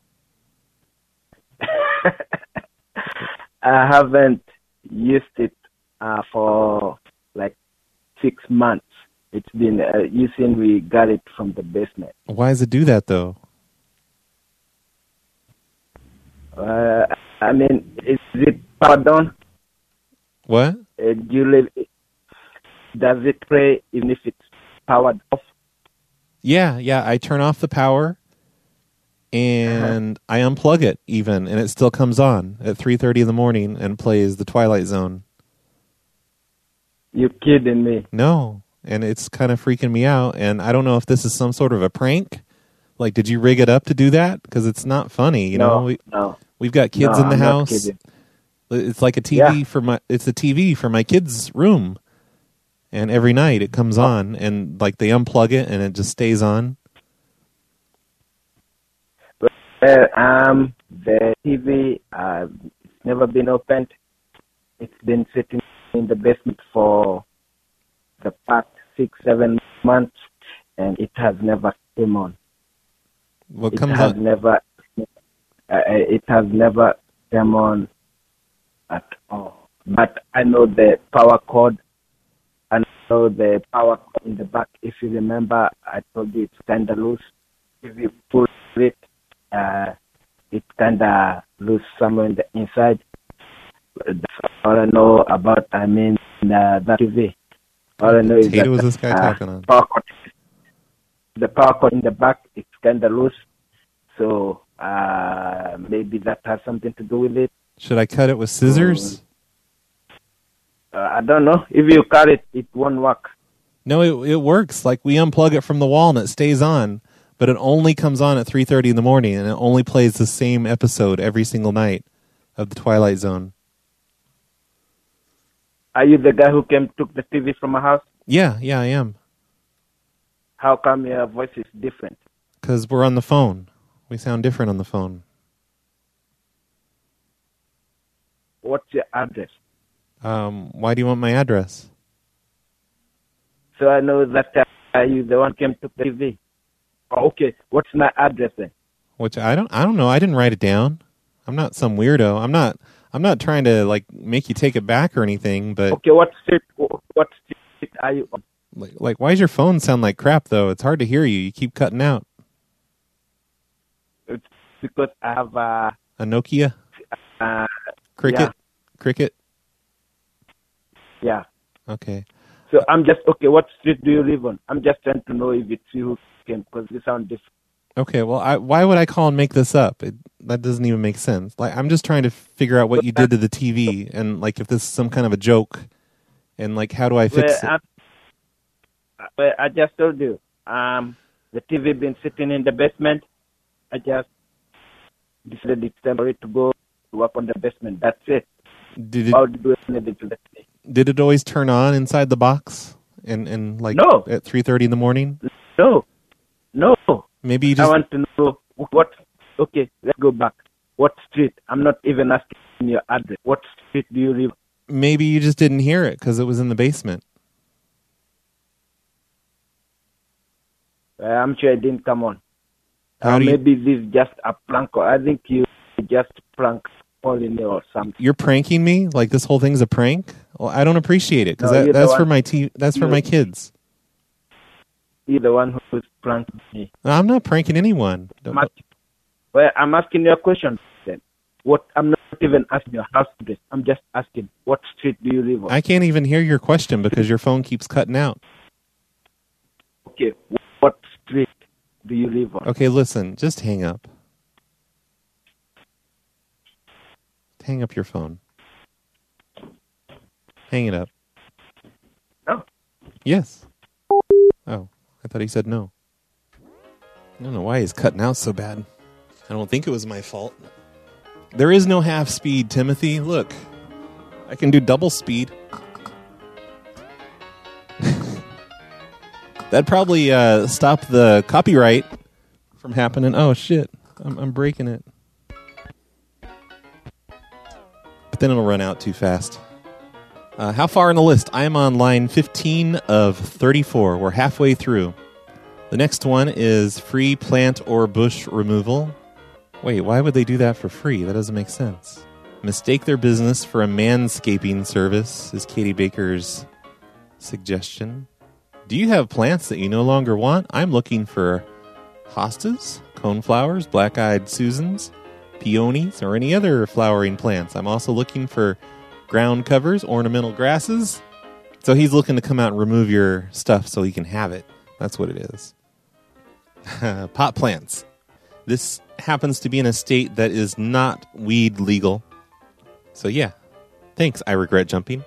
I haven't used it for like 6 months. It's been using. We got it from the basement. Why does it do that though? I mean, is it powered on? What? Does it play even if it's powered off? Yeah. I turn off the power and I unplug it even, and it still comes on at 3:30 in the morning and plays The Twilight Zone. You're kidding me? No, and it's kind of freaking me out, and I don't know if this is some sort of a prank. Like, did you rig it up to do that? Because it's not funny, you know. No. We've got kids in the I'm house. Not kidding. It's like a TV it's a TV for my kids' room, and every night it comes on, and like they unplug it and it just stays on. The TV, it's never been opened. It's been sitting in the basement for the past 6-7 months, and it has never come on. What comes on? It has never come on at all. But I know the power cord. I know the power cord in the back. If you remember, I told you it's kind of loose. If you pull it, it's kind of loose somewhere in the inside. That's all I know about. I mean, that TV. All I know is that was this guy talking on? The power cord in the back, it's kind of loose. So maybe that has something to do with it. Should I cut it with scissors? I don't know. If you cut it, it won't work. No, it works. Like, we unplug it from the wall and it stays on, but it only comes on at 3:30 in the morning, and it only plays the same episode every single night of The Twilight Zone. Are you the guy who took the TV from my house? Yeah, I am. How come your voice is different? Because we're on the phone. We sound different on the phone. What's your address? Why do you want my address? So I know that you the one came to the TV. Oh, okay, what's my address then? Which I don't know. I didn't write it down. I'm not some weirdo. I'm not trying to like make you take it back or anything. But okay, what street are you on? Like, why does your phone sound like crap though? It's hard to hear you. You keep cutting out. It's because I have a Nokia. Cricket. Yeah. Cricket. Yeah. Okay. So I'm just okay. What street do you live on? I'm just trying to know if it's you who came, because you sound different. Okay. Well, why would I call and make this up? That doesn't even make sense. Like, I'm just trying to figure out what you did to the TV, and like if this is some kind of a joke, and like how do I fix it? I just told you. The TV been sitting in the basement. I just decided it's temporary to go work on the basement. That's it. Did it always turn on inside the box and like no. At 3:30 in the morning? No. Maybe you just. I want to know what. Okay, let's go back. What street? I'm not even asking your address. What street do you live? Maybe you just didn't hear it because it was in the basement. I'm sure it didn't come on. Maybe this is just a prank. I think you just prank calling me or something. You're pranking me? Like this whole thing's a prank? Well, I don't appreciate it because No, that's for my That's for my kids. You're the one who's pranking me. I'm not pranking anyone. I'm asking you a question then. What? I'm not even asking your house address. I'm just asking, what street do you live on? I can't even hear your question because your phone keeps cutting out. Okay, what street do you live on? Okay, listen, just hang up. Hang up your phone. Hang it up. No. Yes. Oh, I thought he said no. I don't know why he's cutting out so bad. I don't think it was my fault. There is no half speed, Timothy. Look, I can do double speed. That'd probably stop the copyright from happening. Oh, shit. I'm breaking it. But then it'll run out too fast. How far in the list? I am on line 15 of 34. We're halfway through. The next one is free plant or bush removal. Wait, why would they do that for free? That doesn't make sense. Mistake their business for a manscaping service is Katie Baker's suggestion. Do you have plants that you no longer want? I'm looking for hostas, coneflowers, black-eyed Susans, peonies, or any other flowering plants. I'm also looking for ground covers, ornamental grasses. So he's looking to come out and remove your stuff so he can have it. That's what it is. Pot plants. This happens to be in a state that is not weed legal. So yeah, thanks, I regret jumping.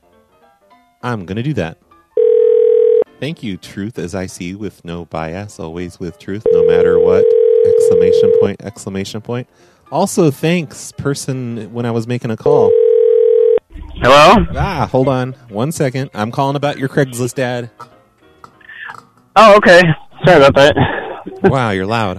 I'm going to do that. Thank you, truth as I see, with no bias, always with truth, no matter what, exclamation point, exclamation point. Also, thanks, person, when I was making a call. Hello? Hold on 1 second. I'm calling about your Craigslist ad. Oh, okay. Sorry about that. Wow, you're loud.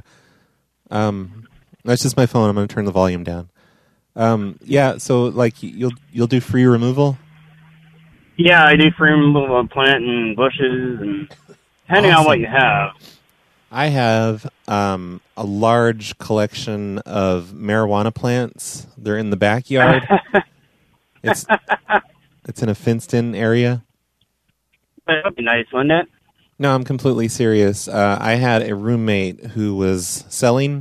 That's just my phone. I'm going to turn the volume down. Yeah, so like you'll do free removal? Yeah, I do free removal of plant and bushes, and depending on what you have. I have a large collection of marijuana plants. They're in the backyard. It's in a fenced-in area. That would be nice, wouldn't it? No, I'm completely serious. I had a roommate who was selling,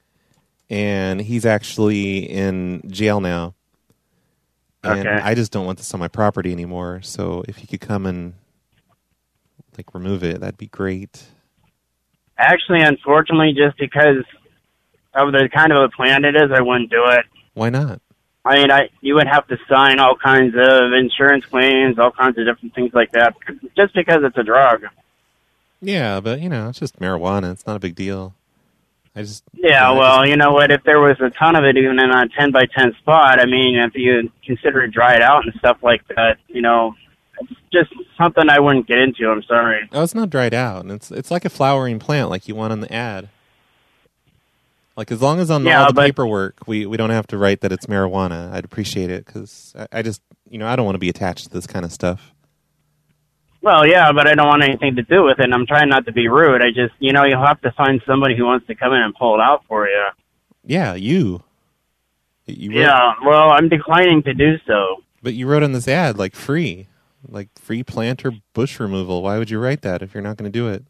and he's actually in jail now. And Okay. I just don't want this on my property anymore. So if you could come and like remove it, that'd be great. Actually, unfortunately, just because of the kind of a plant it is, I wouldn't do it. Why not? I mean, you would have to sign all kinds of insurance claims, all kinds of different things like that, just because it's a drug. Yeah, but it's just marijuana. It's not a big deal. Yeah, well, you know what? If there was a ton of it, even in a 10 by 10 spot, I mean, if you consider it dried out and stuff like that, it's just something I wouldn't get into. I'm sorry. Oh, it's not dried out. And it's like a flowering plant, like you want on the ad. Like as long as on all the paperwork, we don't have to write that it's marijuana. I'd appreciate it because I just I don't want to be attached to this kind of stuff. Well, yeah, but I don't want anything to do with it, and I'm trying not to be rude. I just, you'll have to find somebody who wants to come in and pull it out for you. Yeah, you Yeah, well, I'm declining to do so. But you wrote on this ad, like free plant or bush removal. Why would you write that if you're not going to do it?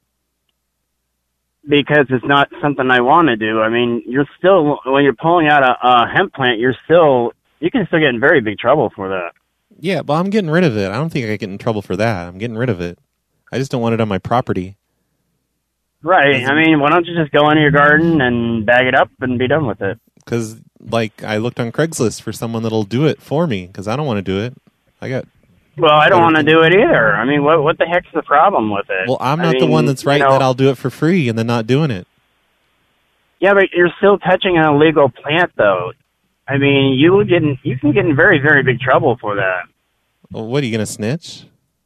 Because it's not something I want to do. I mean, you're still, when you're pulling out a hemp plant, you can still get in very big trouble for that. Yeah, well, I'm getting rid of it. I don't think I get in trouble for that. I'm getting rid of it. I just don't want it on my property. Right. I mean, why don't you just go into your garden and bag it up and be done with it? Because, I looked on Craigslist for someone that'll do it for me, because I don't want to do it. Well, I don't want to do it either. I mean, what the heck's the problem with it? Well, I'm not the one that's writing that I'll do it for free and then not doing it. Yeah, but you're still touching an illegal plant, though. I mean, you can get in very, very big trouble for that. Well, what, are you going to snitch?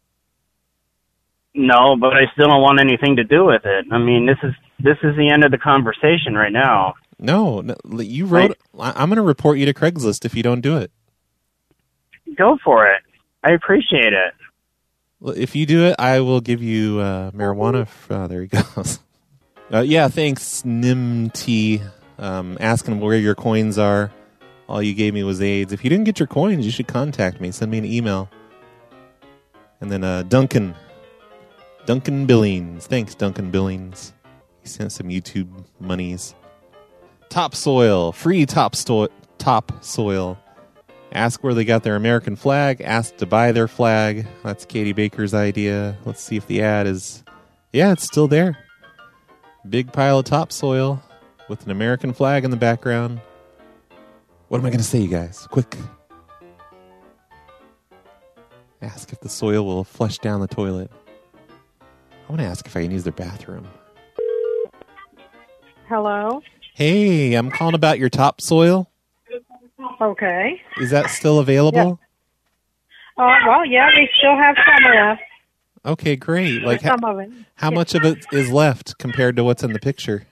No, but I still don't want anything to do with it. I mean, this is the end of the conversation right now. No, you wrote... I'm going to report you to Craigslist if you don't do it. Go for it. I appreciate it. Well, if you do it, I will give you marijuana. There he goes. Yeah, thanks, NimT. Asking where your coins are. All you gave me was AIDS. If you didn't get your coins, you should contact me. Send me an email. And then Duncan Billings. Thanks, Duncan Billings. He sent some YouTube monies. Topsoil. Free Topsoil. Ask where they got their American flag. Ask to buy their flag. That's Katie Baker's idea. Let's see if the ad is... Yeah, it's still there. Big pile of topsoil with an American flag in the background. What am I going to say, you guys? Quick. Ask if the soil will flush down the toilet. want to ask if I can use their bathroom. Hello? Hey, I'm calling about your topsoil. Okay. Is that still available? Well, yeah, we still have some left. Okay, great. Like some of it. How much of it is left compared to what's in the picture?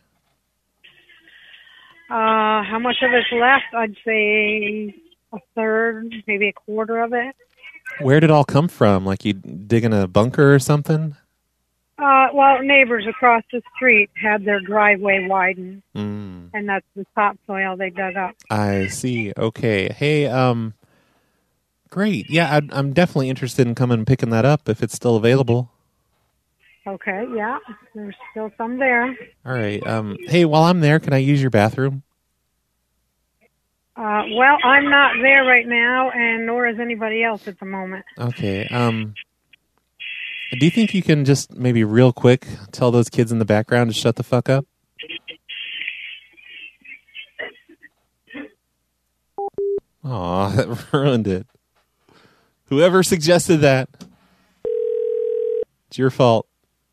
How much of it's left? I'd say a third, maybe a quarter of it. Where did it all come from? Like you dig in a bunker or something? Well, neighbors across the street had their driveway widened, and that's the topsoil they dug up. I see. Okay. Hey, great. Yeah, I'm definitely interested in coming and picking that up if it's still available. Okay, yeah. There's still some there. All right. Hey, while I'm there, can I use your bathroom? Well, I'm not there right now, and nor is anybody else at the moment. Okay. Do you think you can just maybe real quick tell those kids in the background to shut the fuck up? Aw, that ruined it. Whoever suggested that. It's your fault.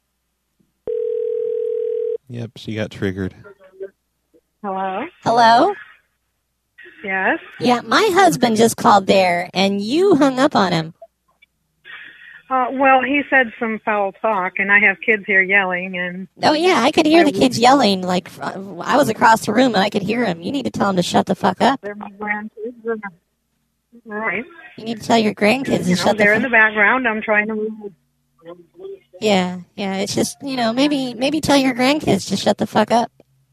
Yep, she got triggered. Hello? Hello? Yes? Yeah, my husband just called there, and you hung up on him. Well, he said some foul talk, and I have kids here yelling, and... Oh, yeah, I could hear the kids yelling. Like, I was across the room, and I could hear him. You need to tell them to shut the fuck up. They're my grandkids. Right. You need to tell your grandkids to shut the fuck up. They're in the background. I'm trying to move. Yeah, it's just, maybe tell your grandkids to shut the fuck up.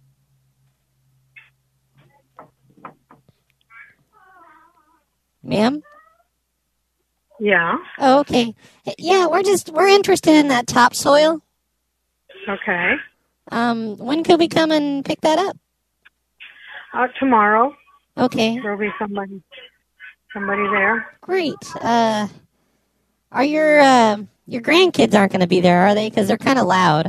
Ma'am? Yeah. Oh, okay. Yeah, we're interested in that topsoil. Okay. When could we come and pick that up? Tomorrow. Okay. There'll be somebody there. Great. Are your grandkids aren't going to be there, are they? Because they're kind of loud.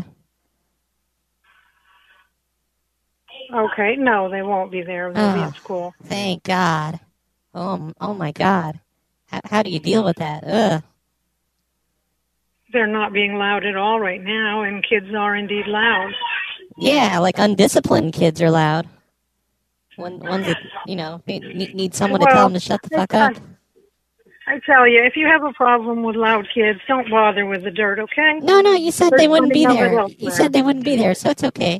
Okay. No, they won't be there. They'll be at school. Thank God. Oh my God. How do you deal with that? Ugh. They're not being loud at all right now, and kids are indeed loud. Yeah, like undisciplined kids are loud. Ones that, need someone to tell them to shut the fuck up. I tell you, if you have a problem with loud kids, don't bother with the dirt, okay? No, you said they wouldn't be there. You said they wouldn't be there, so it's okay.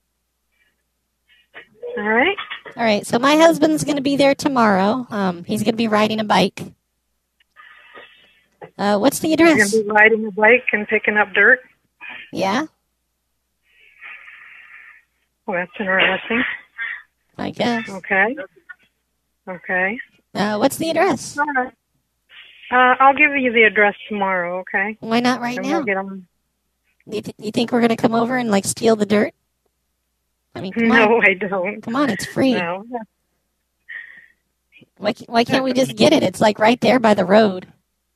All right. All right, so my husband's going to be there tomorrow. He's going to be riding a bike. What's the address? You're going to be riding a bike and picking up dirt? Yeah. Well, that's interesting. I guess. Okay. What's the address? All right. I'll give you the address tomorrow, okay? Why not right and now? We'll get them. You think we're going to come over and, steal the dirt? I mean, come on. No, I don't. Come on, it's free. No. Why can't we just get it? It's, right there by the road.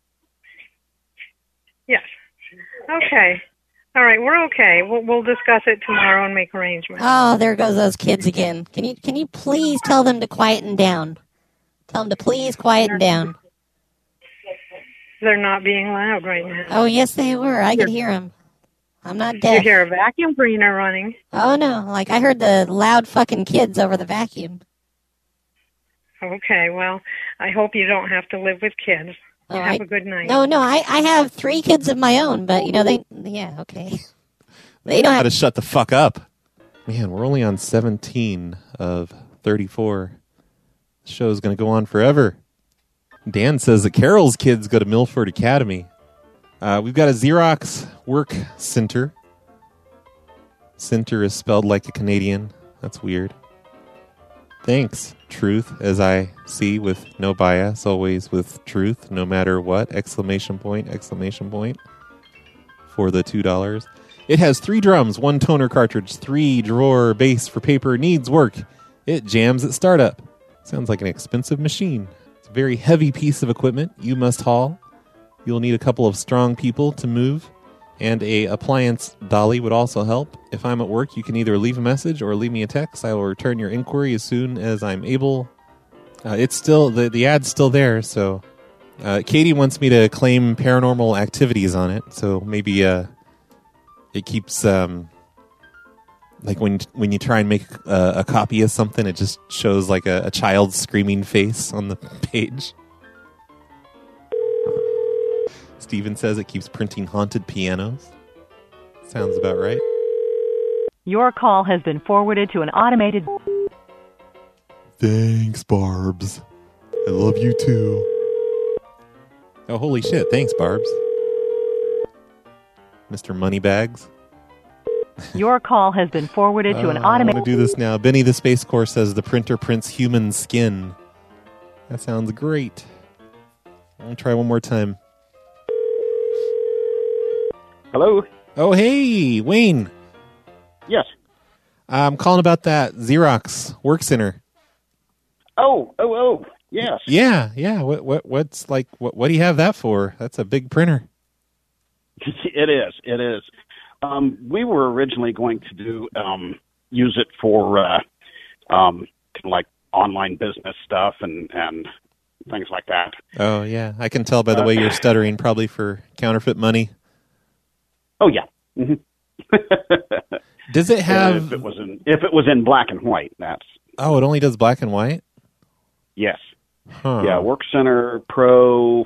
Yes. Okay. All right, we're okay. We'll discuss it tomorrow and make arrangements. Oh, there goes those kids again. Can you please tell them to quieten down? Tell them to please quieten down. They're not being loud right now. Oh, yes, they were. I could hear them. I'm not deaf. You hear a vacuum cleaner running. Oh, no. I heard the loud fucking kids over the vacuum. Okay, well, I hope you don't have to live with kids. Have a good night. No, I have 3 kids of my own, but, okay. They don't have to shut the fuck up. Man, we're only on 17 of 34. The show's going to go on forever. Dan says that Carol's kids go to Milford Academy. We've got a Xerox work center. Center is spelled like a Canadian. That's weird. Thanks, truth, as I see, with no bias, always with truth, no matter what, exclamation point, for the $2. It has 3 drums, 1 toner cartridge, 3 drawer base for paper, needs work. It jams at startup. Sounds like an expensive machine. It's a very heavy piece of equipment you must haul. You'll need a couple of strong people to move, and a appliance dolly would also help. If I'm at work, you can either leave a message or leave me a text. I will return your inquiry as soon as I'm able. It's still, the ad's still there, so Katie wants me to claim paranormal activities on it, so maybe It keeps like when you try and make a copy of something, it just shows like a child's screaming face on the page. Steven says it keeps printing haunted pianos. Sounds about right. Your call has been forwarded to an automated... Thanks, Barbs. I love you too. Oh, holy shit. Thanks, Barbs. Mr. Moneybags. Your call has been forwarded to an automated... I want to do this now. Benny the Space Corps says the printer prints human skin. That sounds great. I'm going to try one more time. Hello? Oh, hey, Wayne. Yes. I'm calling about that Xerox Work Center. Oh, yes. Yeah. What's like? What do you have that for? That's a big printer. It is. We were originally going to use it for like online business stuff and things like that. Oh yeah, I can tell by the way you're stuttering. Probably for counterfeit money. Oh yeah. Mm-hmm. Does it have? If it was in black and white, that's. Oh, it only does black and white? Yes. Huh. Yeah, Work Center Pro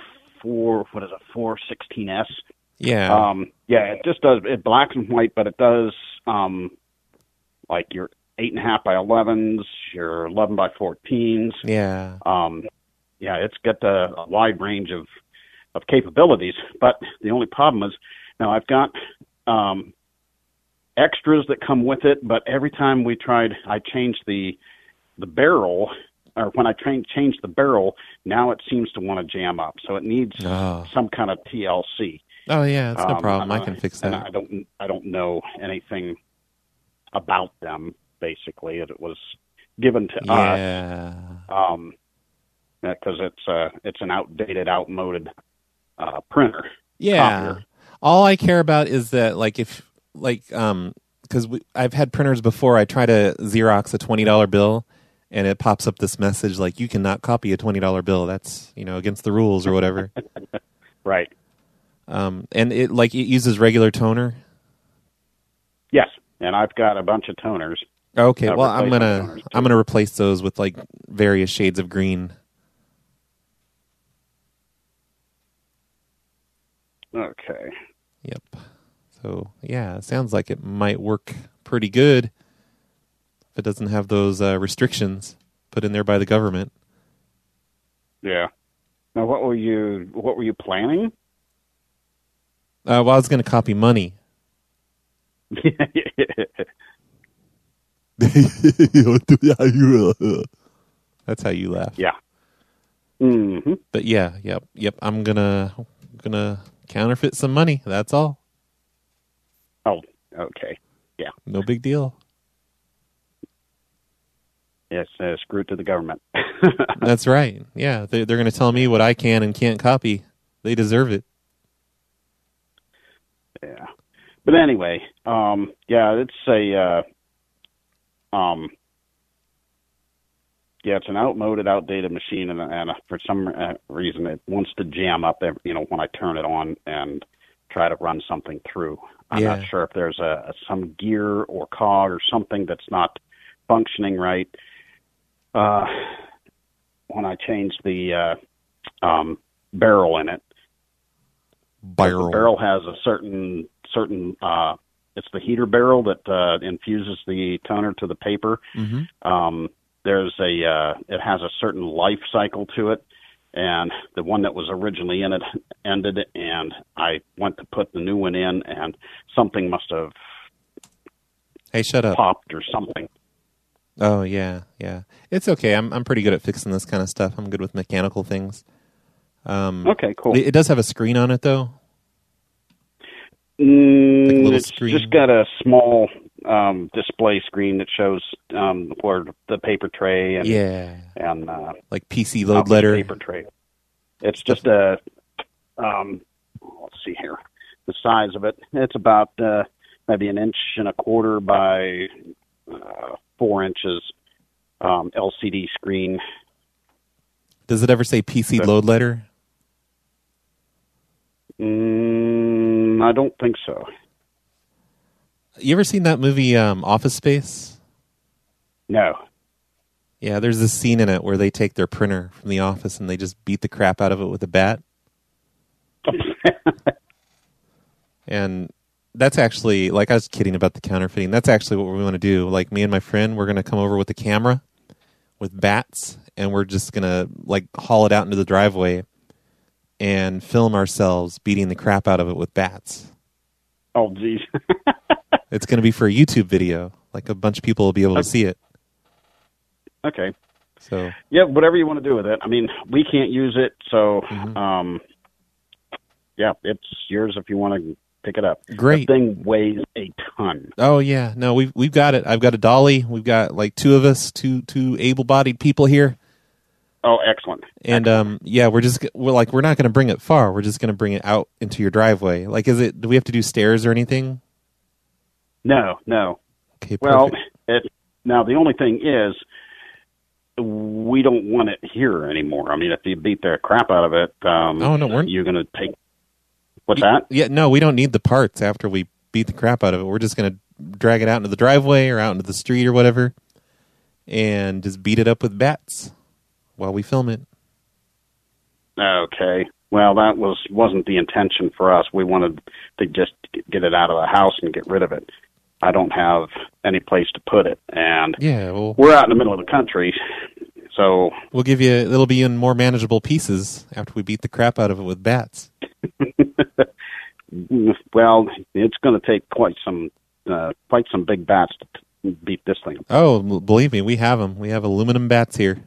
416S. Yeah. It just does it black and white, but it does like your 8.5 by 11s, your 11 by 14s. Yeah. It's got a wide range of capabilities, but the only problem is now I've got extras that come with it, but every time I changed the barrel, or when I changed the barrel, now it seems to want to jam up. So it needs some kind of TLC. Oh yeah, that's no problem. I can fix that. And I don't know anything about them. Basically, it was given to us. Because it's an outmoded printer. Yeah. Copier. All I care about is that, because I've had printers before. I try to Xerox a $20 bill, and it pops up this message like, you cannot copy a $20 bill. That's against the rules or whatever. Right. And it uses regular toner. Yes, and I've got a bunch of toners. Okay, well I'm gonna replace those with like various shades of green. Okay. Yep. So, yeah, it sounds like it might work pretty good if it doesn't have those restrictions put in there by the government. Yeah. Now, what were you planning? Well, I was going to copy money. That's how you laugh. Yeah. Mm-hmm. But yeah, yep. I'm gonna counterfeit some money. That's all. Oh, okay. Yeah. No big deal. Yes, screw it to the government. That's right. Yeah, they're going to tell me what I can and can't copy. They deserve it. Yeah. But anyway, it's it's an outdated machine, and for some reason it wants to jam up, when I turn it on and try to run something through. I'm not sure if there's some gear or cog or something that's not functioning right. When I changed the barrel in it, the barrel has a certain it's the heater barrel that infuses the toner to the paper. Mm-hmm. It has a certain life cycle to it, and the one that was originally in it ended, and I went to put the new one in, and something must have shut up. Popped or something. Oh yeah. It's okay. I'm pretty good at fixing this kind of stuff. I'm good with mechanical things. Okay, cool. It does have a screen on it though. It's screen. Just got a small display screen that shows where the paper tray and like PC load letter paper tray. It's just a let's see here, the size of it. It's about maybe 1.25 inches by 4 inches LCD screen. Does it ever say PC load letter? I don't think so. You ever seen that movie Office Space? No. Yeah, there's this scene in it where they take their printer from the office and they just beat the crap out of it with a bat. And that's actually, like, I was kidding about the counterfeiting. That's actually what we want to do. Like, me and my friend, we're going to come over with a camera with bats, and we're just going to, like, haul it out into the driveway and film ourselves beating the crap out of it with bats. Oh, geez. It's going to be for a YouTube video. Like, a bunch of people will be able to see it. Okay. So. Yeah, whatever you want to do with it. I mean, we can't use it, so, yeah, it's yours if you want to pick it up. Great. The thing weighs a ton. Oh, yeah. No, we've got it. I've got a dolly. We've got, like, two of us, two able-bodied people here. Oh, excellent. And, yeah, we're not going to bring it far. We're just going to bring it out into your driveway. Like, do we have to do stairs or anything? No. Okay, well, perfect. now the only thing is, we don't want it here anymore. I mean, if you beat the crap out of it, you're going to take... What's that? Yeah, no, we don't need the parts after we beat the crap out of it. We're just going to drag it out into the driveway or out into the street or whatever and just beat it up with bats while we film it. Okay. Well, that wasn't the intention for us. We wanted to just get it out of the house and get rid of it. I don't have any place to put it, and we're out in the middle of the country, so... We'll give you... It'll be in more manageable pieces after we beat the crap out of it with bats. Well, it's going to take quite some big bats to beat this thing. Oh, believe me, we have them. We have aluminum bats here.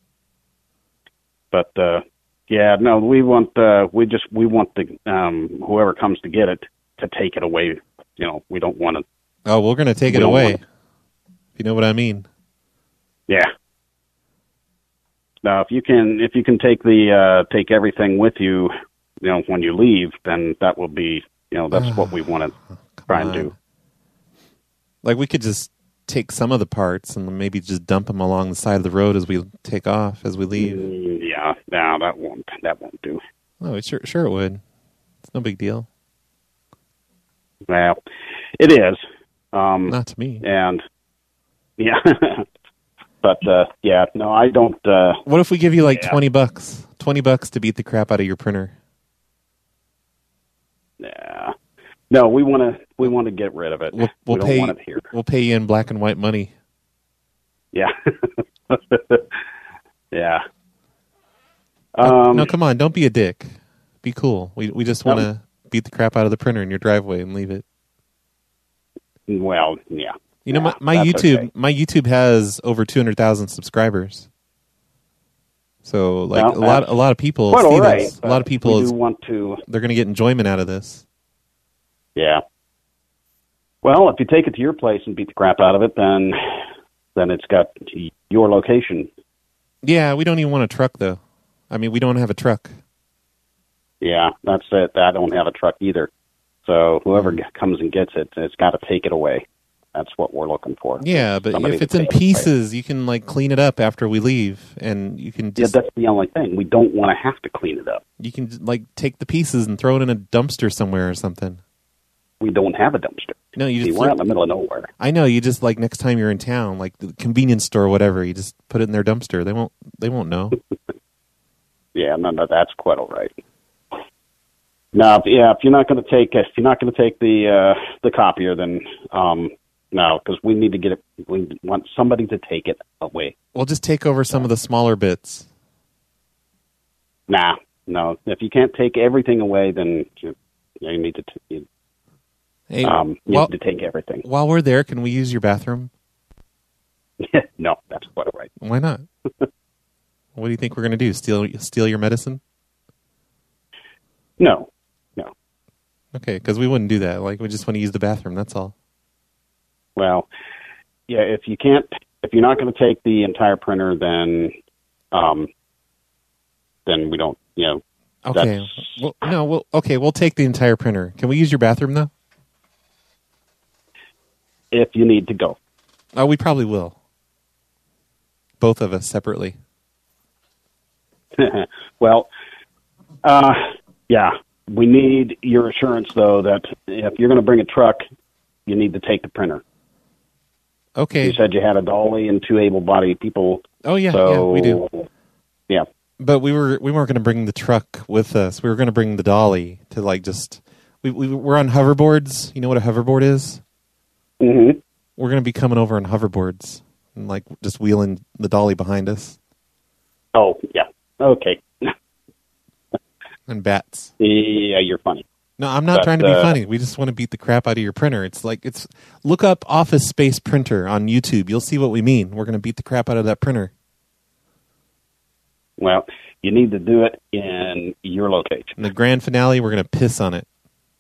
But yeah, no, we want the whoever comes to get it to take it away. You know, we don't want to. Oh, we're going to take it away. If you know what I mean. Yeah. Now, if you can take everything with you, you know, when you leave, then that will be, you know, that's what we want to try and do. Like, we could just take some of the parts and maybe just dump them along the side of the road as we take off, as we leave. Yeah, no, that won't do. Oh, sure it would. It's no big deal. Well, it is. Not to me. And yeah, but yeah, no, I don't. What if we give you like $20? $20 to beat the crap out of your printer. Yeah. No, we want to get rid of it. We'll we don't want it here. We'll pay you in black and white money. Yeah. Yeah. No, come on, don't be a dick. Be cool. We just want to beat the crap out of the printer in your driveway and leave it. Well, yeah. You know, my YouTube has over 200,000 subscribers. So, like, a lot of people see this. A lot of people they're going to get enjoyment out of this. Yeah. Well, if you take it to your place and beat the crap out of it, then it's got your location. Yeah, we don't even want a truck, though. I mean, we don't have a truck. Yeah, that's it. I don't have a truck either. So whoever comes and gets it, it's got to take it away. That's what we're looking for. Yeah, but if it's in pieces, you can, like, clean it up after we leave, and you can just... Yeah, that's the only thing. We don't want to have to clean it up. You can, like, take the pieces and throw it in a dumpster somewhere or something. We don't have a dumpster. No, you just... we're out in the middle of nowhere. I know, you just, like, next time you're in town, like, the convenience store or whatever, you just put it in their dumpster. They won't know. Yeah, no, that's quite all right. No, if you're not going to take the copier, then no, because we need to get it. We want somebody to take it away. We'll just take over some of the smaller bits. Nah, no. If you can't take everything away, then you need to. You need to take everything. While we're there, can we use your bathroom? No, that's quite all right. Why not? What do you think we're going to do? Steal your medicine? No. Okay, because we wouldn't do that. Like, we just want to use the bathroom. That's all. Well, yeah. If you're not going to take the entire printer, then we don't. You know. Okay. Well, no. We'll take the entire printer. Can we use your bathroom though? If you need to go. Oh, we probably will. Both of us separately. Well, yeah. We need your assurance, though, that if you're going to bring a truck, you need to take the printer. Okay. You said you had a dolly and 2 able-bodied people. Oh, yeah, so, we do. Yeah. But we weren't going to bring the truck with us. We were going to bring the dolly to we're on hoverboards. You know what a hoverboard is? Mm-hmm. We're going to be coming over on hoverboards and just wheeling the dolly behind us. Oh, yeah. Okay. And bats. Yeah, you're funny. No, I'm not trying to be funny. We just want to beat the crap out of your printer. Look up Office Space Printer on YouTube. You'll see what we mean. We're going to beat the crap out of that printer. Well, you need to do it in your location. In the grand finale, we're going to piss on it.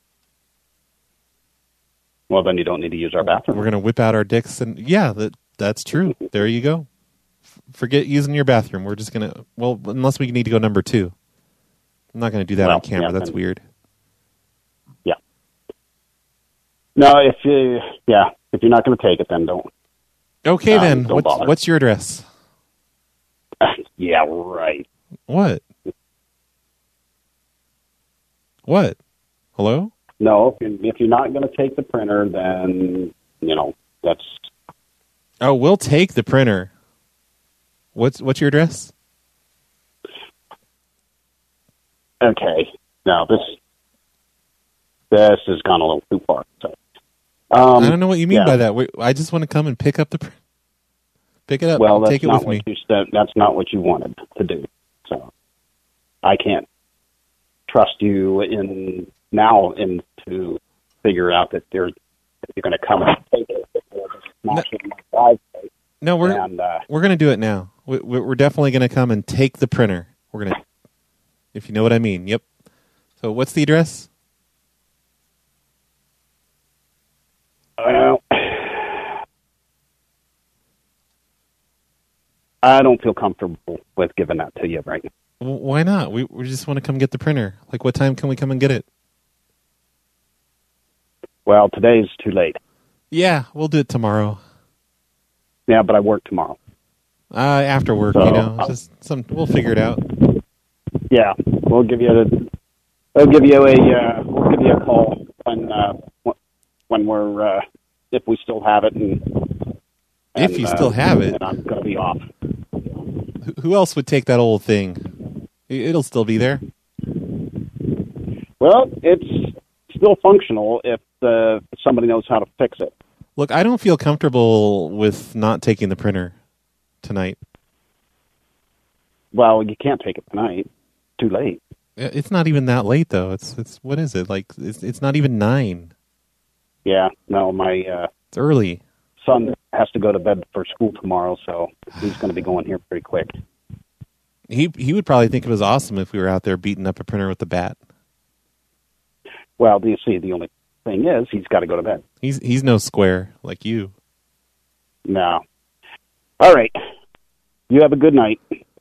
Well, then you don't need to use our bathroom. We're going to whip out our dicks. And yeah, that's true. There you go. Forget using your bathroom. We're just going to... Well, unless we need to go number 2. I'm not going to do that on camera. That's weird. Yeah. No, if you're not going to take it, then don't. Okay, then. Don't bother. What's your address? Yeah, right. What? What? Hello? No, if you're not going to take the printer, then, that's... Oh, we'll take the printer. What's your address? Okay. Now, this has gone a little too far. So, I don't know what you mean by that. I just want to come and pick up pick it up and take it with me. That's not what you wanted to do. So I can't trust you to figure out that you're going to come and take it before just smashing my driveway. No, we're going to do it now. We're definitely going to come and take the printer. We're going to, if you know what I mean. Yep. So what's the address? Well, I don't feel comfortable with giving that to you right now. Why not? We just want to come get the printer. What time can we come and get it? Well, today's too late. Yeah, we'll do it tomorrow. Yeah, but I work tomorrow. After work, we'll figure it out. Yeah, we'll give you a call when we're if we still have it and if you still have it. And I'm going to be off. Who else would take that old thing? It'll still be there. Well, it's still functional if somebody knows how to fix it. Look, I don't feel comfortable with not taking the printer tonight. Well, you can't take it tonight. Too late. It's not even that late, though. It's what is it? It's not even 9. Yeah, no, my it's early. Son has to go to bed for school tomorrow, so he's going to be going here pretty quick. He would probably think it was awesome if we were out there beating up a printer with the bat. Well, do you see, the only thing is he's got to go to bed. He's no square like you. No. All right. You have a good night.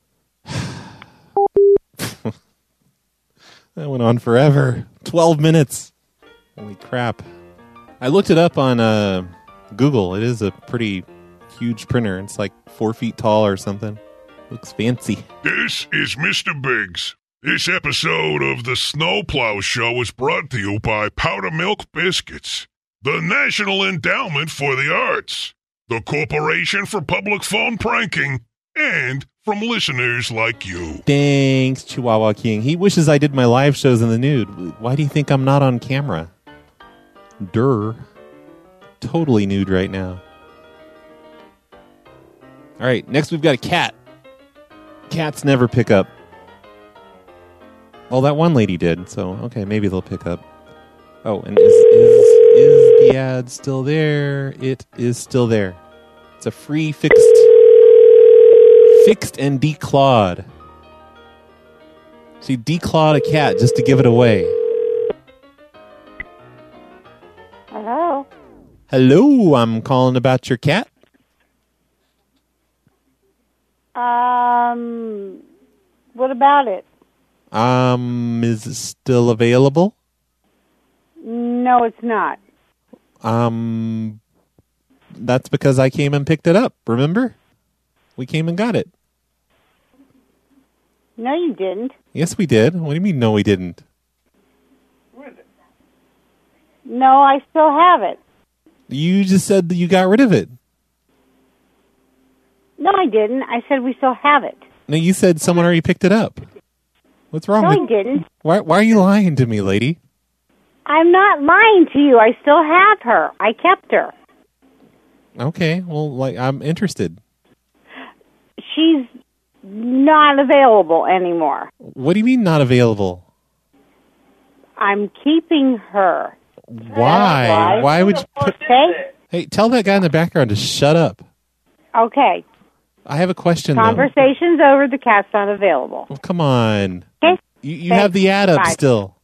That went on forever. 12 minutes. Holy crap. I looked it up on Google. It is a pretty huge printer. It's 4 feet tall or something. Looks fancy. This is Mr. Biggs. This episode of the Snowplow Show is brought to you by Powder Milk Biscuits, the National Endowment for the Arts, the Corporation for Public Phone Pranking, and from listeners like you. Thanks, Chihuahua King. He wishes I did my live shows in the nude. Why do you think I'm not on camera? Durr. Totally nude right now. All right, next we've got a cat. Cats never pick up. Well, that one lady did, so okay, maybe they'll pick up. Oh, and is the ad still there? It is still there. It's a free fixed and declawed. So you declawed a cat just to give it away. Hello? Hello, I'm calling about your cat. What about it? Is it still available? No, it's not. That's because I came and picked it up, remember? We came and got it. No, you didn't. Yes, we did. What do you mean, no, we didn't? No, I still have it. You just said that you got rid of it. No, I didn't. I said we still have it. No, you said someone already picked it up. What's wrong No, with... I didn't. Why are you lying to me, lady? I'm not lying to you. I still have her. I kept her. Okay, well, I'm interested. She's not available anymore. What do you mean not available? I'm keeping her. Why? Why would you put... Okay? Hey, tell that guy in the background to shut up. Okay. I have a question, though. Conversation's over. The cat's not available. Oh, come on. Okay. You have the ad up Bye. still.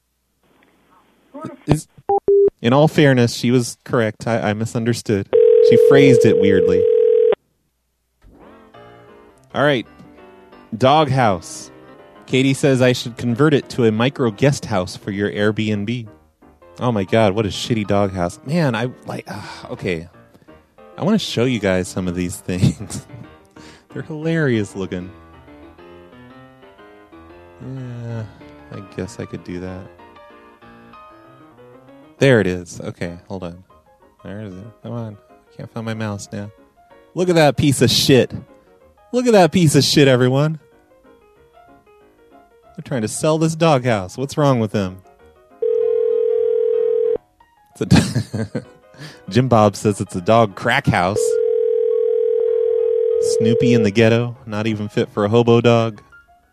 In all fairness, she was correct. I misunderstood. She phrased it weirdly. All right. Doghouse. Katie says I should convert it to a micro guest house for your Airbnb. Oh my God, what a shitty doghouse. Man, okay. I want to show you guys some of these things. They're hilarious looking. Yeah, I guess I could do that. There it is. Okay, hold on. Where is it? Come on. I can't find my mouse now. Look at that piece of shit. Look at that piece of shit, everyone. They're trying to sell this doghouse. What's wrong with them? Jim Bob says it's a dog crack house. Snoopy in the ghetto, not even fit for a hobo dog.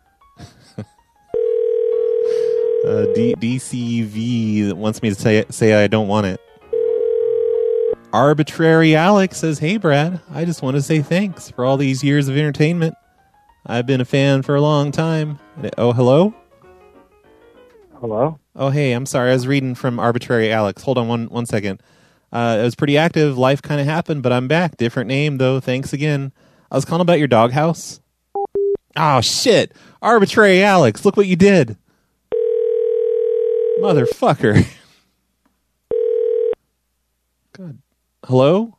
DCV that wants me to say I don't want it. Arbitrary Alex says, hey Brad, I just want to say thanks for all these years of entertainment. I've been a fan for a long time. Oh, hello? Hello? Oh, hey, I'm sorry. I was reading from Arbitrary Alex. Hold on one second. It was pretty active. Life kind of happened, but I'm back. Different name, though. Thanks again. I was calling about your doghouse. Oh, shit. Arbitrary Alex, look what you did. Motherfucker. God. Hello?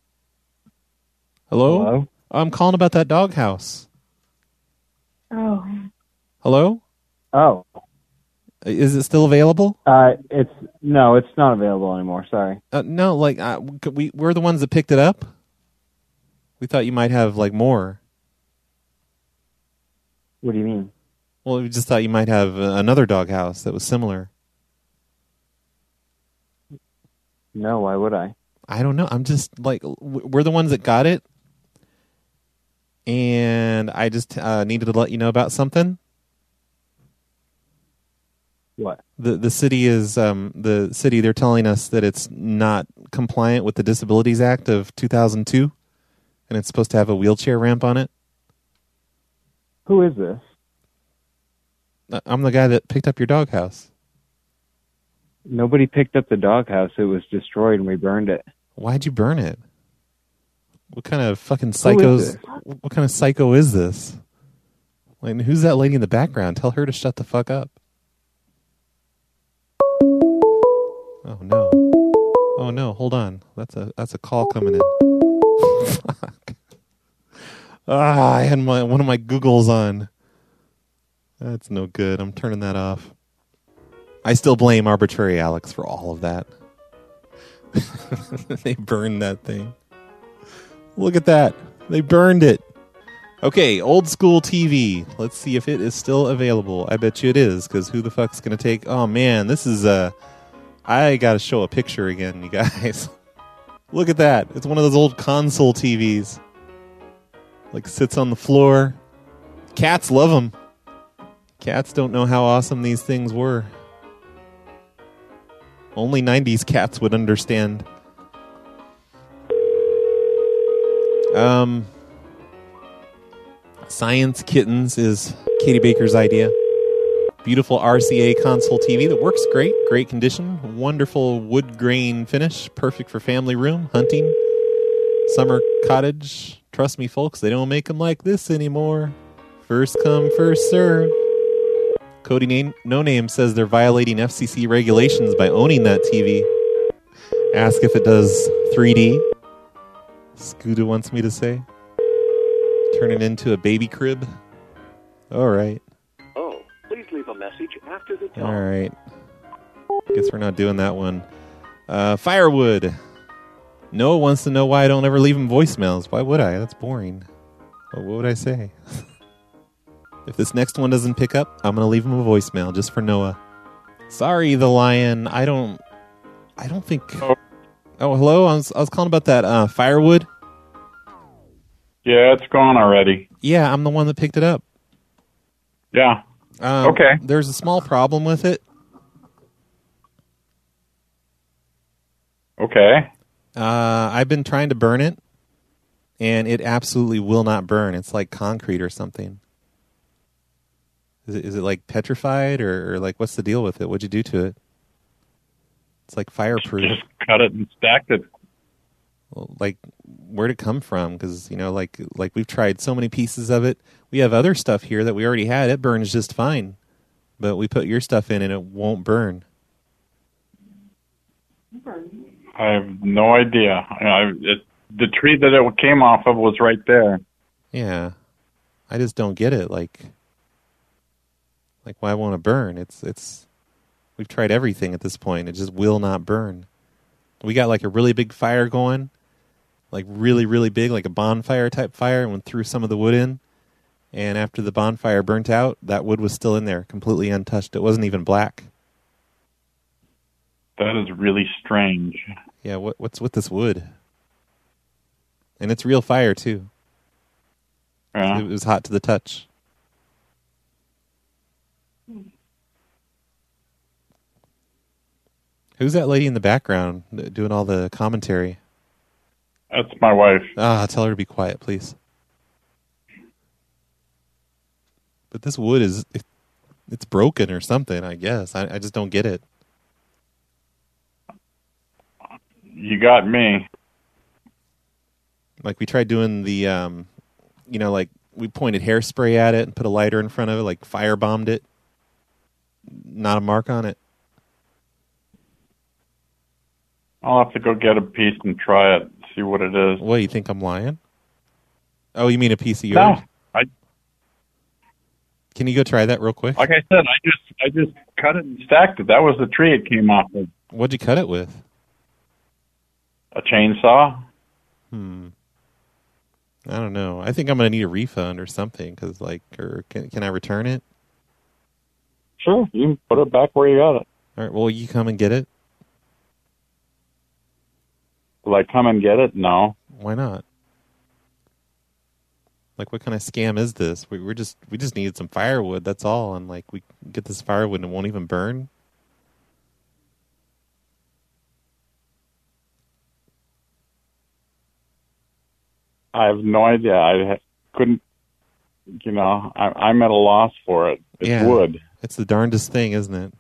Hello? Hello? I'm calling about that doghouse. Oh. Hello? Oh. Is it still available? It's not available anymore. Sorry. No, we're the ones that picked it up. We thought you might have more. What do you mean? Well, we just thought you might have another doghouse that was similar. No, why would I? I don't know. I'm just we're the ones that got it, and I just needed to let you know about something. What? The city is the city. They're telling us that it's not compliant with the Disabilities Act of 2002, and it's supposed to have a wheelchair ramp on it. Who is this? I'm the guy that picked up your doghouse. Nobody picked up the doghouse. It was destroyed and we burned it. Why'd you burn it? What kind of fucking psychos? What kind of psycho is this? Who's that lady in the background? Tell her to shut the fuck up. Oh no! Oh no! Hold on. That's a call coming in. Fuck. I had one of my Googles on. That's no good. I'm turning that off. I still blame Arbitrary Alex for all of that. They burned that thing. Look at that. They burned it. Okay, old school TV. Let's see if it is still available. I bet you it is, because who the fuck's going to take... Oh, man, this is... I got to show a picture again, you guys. Look at that. It's one of those old console TVs. Sits on the floor. Cats love them. Cats don't know how awesome these things were. Only 90s cats would understand. Science Kittens is Katie Baker's idea. Beautiful RCA console TV that works great. Great condition. Wonderful wood grain finish. Perfect for family room, hunting, summer cottage. Trust me, folks, they don't make them like this anymore. First come, first serve. Cody No Name says they're violating FCC regulations by owning that TV. Ask if it does 3D. Scooter wants me to say. Turn it into a baby crib. All right. Oh, please leave a message after the tone. All right. Guess we're not doing that one. Firewood. Noah wants to know why I don't ever leave him voicemails. Why would I? That's boring. What would I say? If this next one doesn't pick up, I'm going to leave him a voicemail just for Noah. Sorry, the lion. I don't think... Oh, hello? I was calling about that firewood. Yeah, it's gone already. Yeah, I'm the one that picked it up. Yeah. Okay. There's a small problem with it. Okay. I've been trying to burn it, and it absolutely will not burn. It's like concrete or something. Is it like petrified, or like what's the deal with it? What'd you do to it? It's like fireproof. Just cut it and stacked it. Well, like, where'd it come from? Because, like we've tried so many pieces of it. We have other stuff here that we already had. It burns just fine. But we put your stuff in and it won't burn. I have no idea. The tree that it came off of was right there. Yeah. I just don't get it. Like why won't it burn? It's we've tried everything at this point. It just will not burn. We got like a really big fire going, like really, really big, like a bonfire type fire, and went through some of the wood in. And after the bonfire burnt out, that wood was still in there, completely untouched. It wasn't even black. That is really strange. Yeah, what's with this wood? And it's real fire, too. Yeah. It was hot to the touch. Who's that lady in the background doing all the commentary? That's my wife. Tell her to be quiet, please. But this wood it's broken or something, I guess. I just don't get it. You got me. Like we tried doing the, like we pointed hairspray at it and put a lighter in front of it, like firebombed it. Not a mark on it. I'll have to go get a piece and try it, see what it is. What, you think I'm lying? Oh, you mean a piece of yours? No, Can you go try that real quick? Like I said, I just cut it and stacked it. That was the tree it came off of. What'd you cut it with? A chainsaw. I don't know. I think I'm going to need a refund or something, because or can I return it? Sure, you can put it back where you got it. All right, well, will you come and get it? Will I come and get it? No. Why not? Like, what kind of scam is this? We just needed some firewood, that's all, and we get this firewood and it won't even burn? I have no idea. I couldn't, I'm at a loss for it. It's wood. It's the darndest thing, isn't it?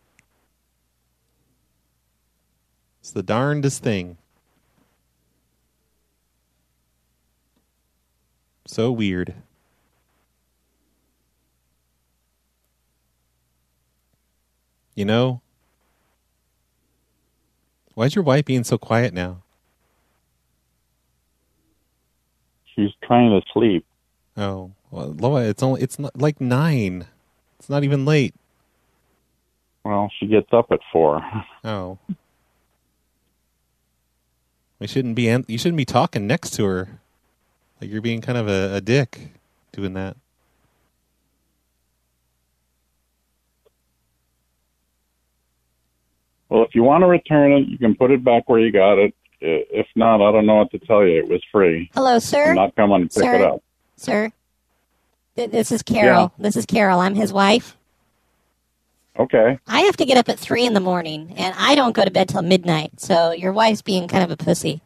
It's the darndest thing. So weird. Why's your wife being so quiet now? She's trying to sleep. Oh, well, Loa, it's not like 9. It's not even late. Well, she gets up at 4. Oh. You shouldn't be talking next to her. Like, you're being kind of a dick doing that. Well, if you want to return it, you can put it back where you got it. If not, I don't know what to tell you. It was free. Hello, sir. I'm not coming to pick it up. Sir, this is Carol. Yeah. This is Carol. I'm his wife. Okay. I have to get up at 3 in the morning, and I don't go to bed till midnight, so your wife's being kind of a pussy.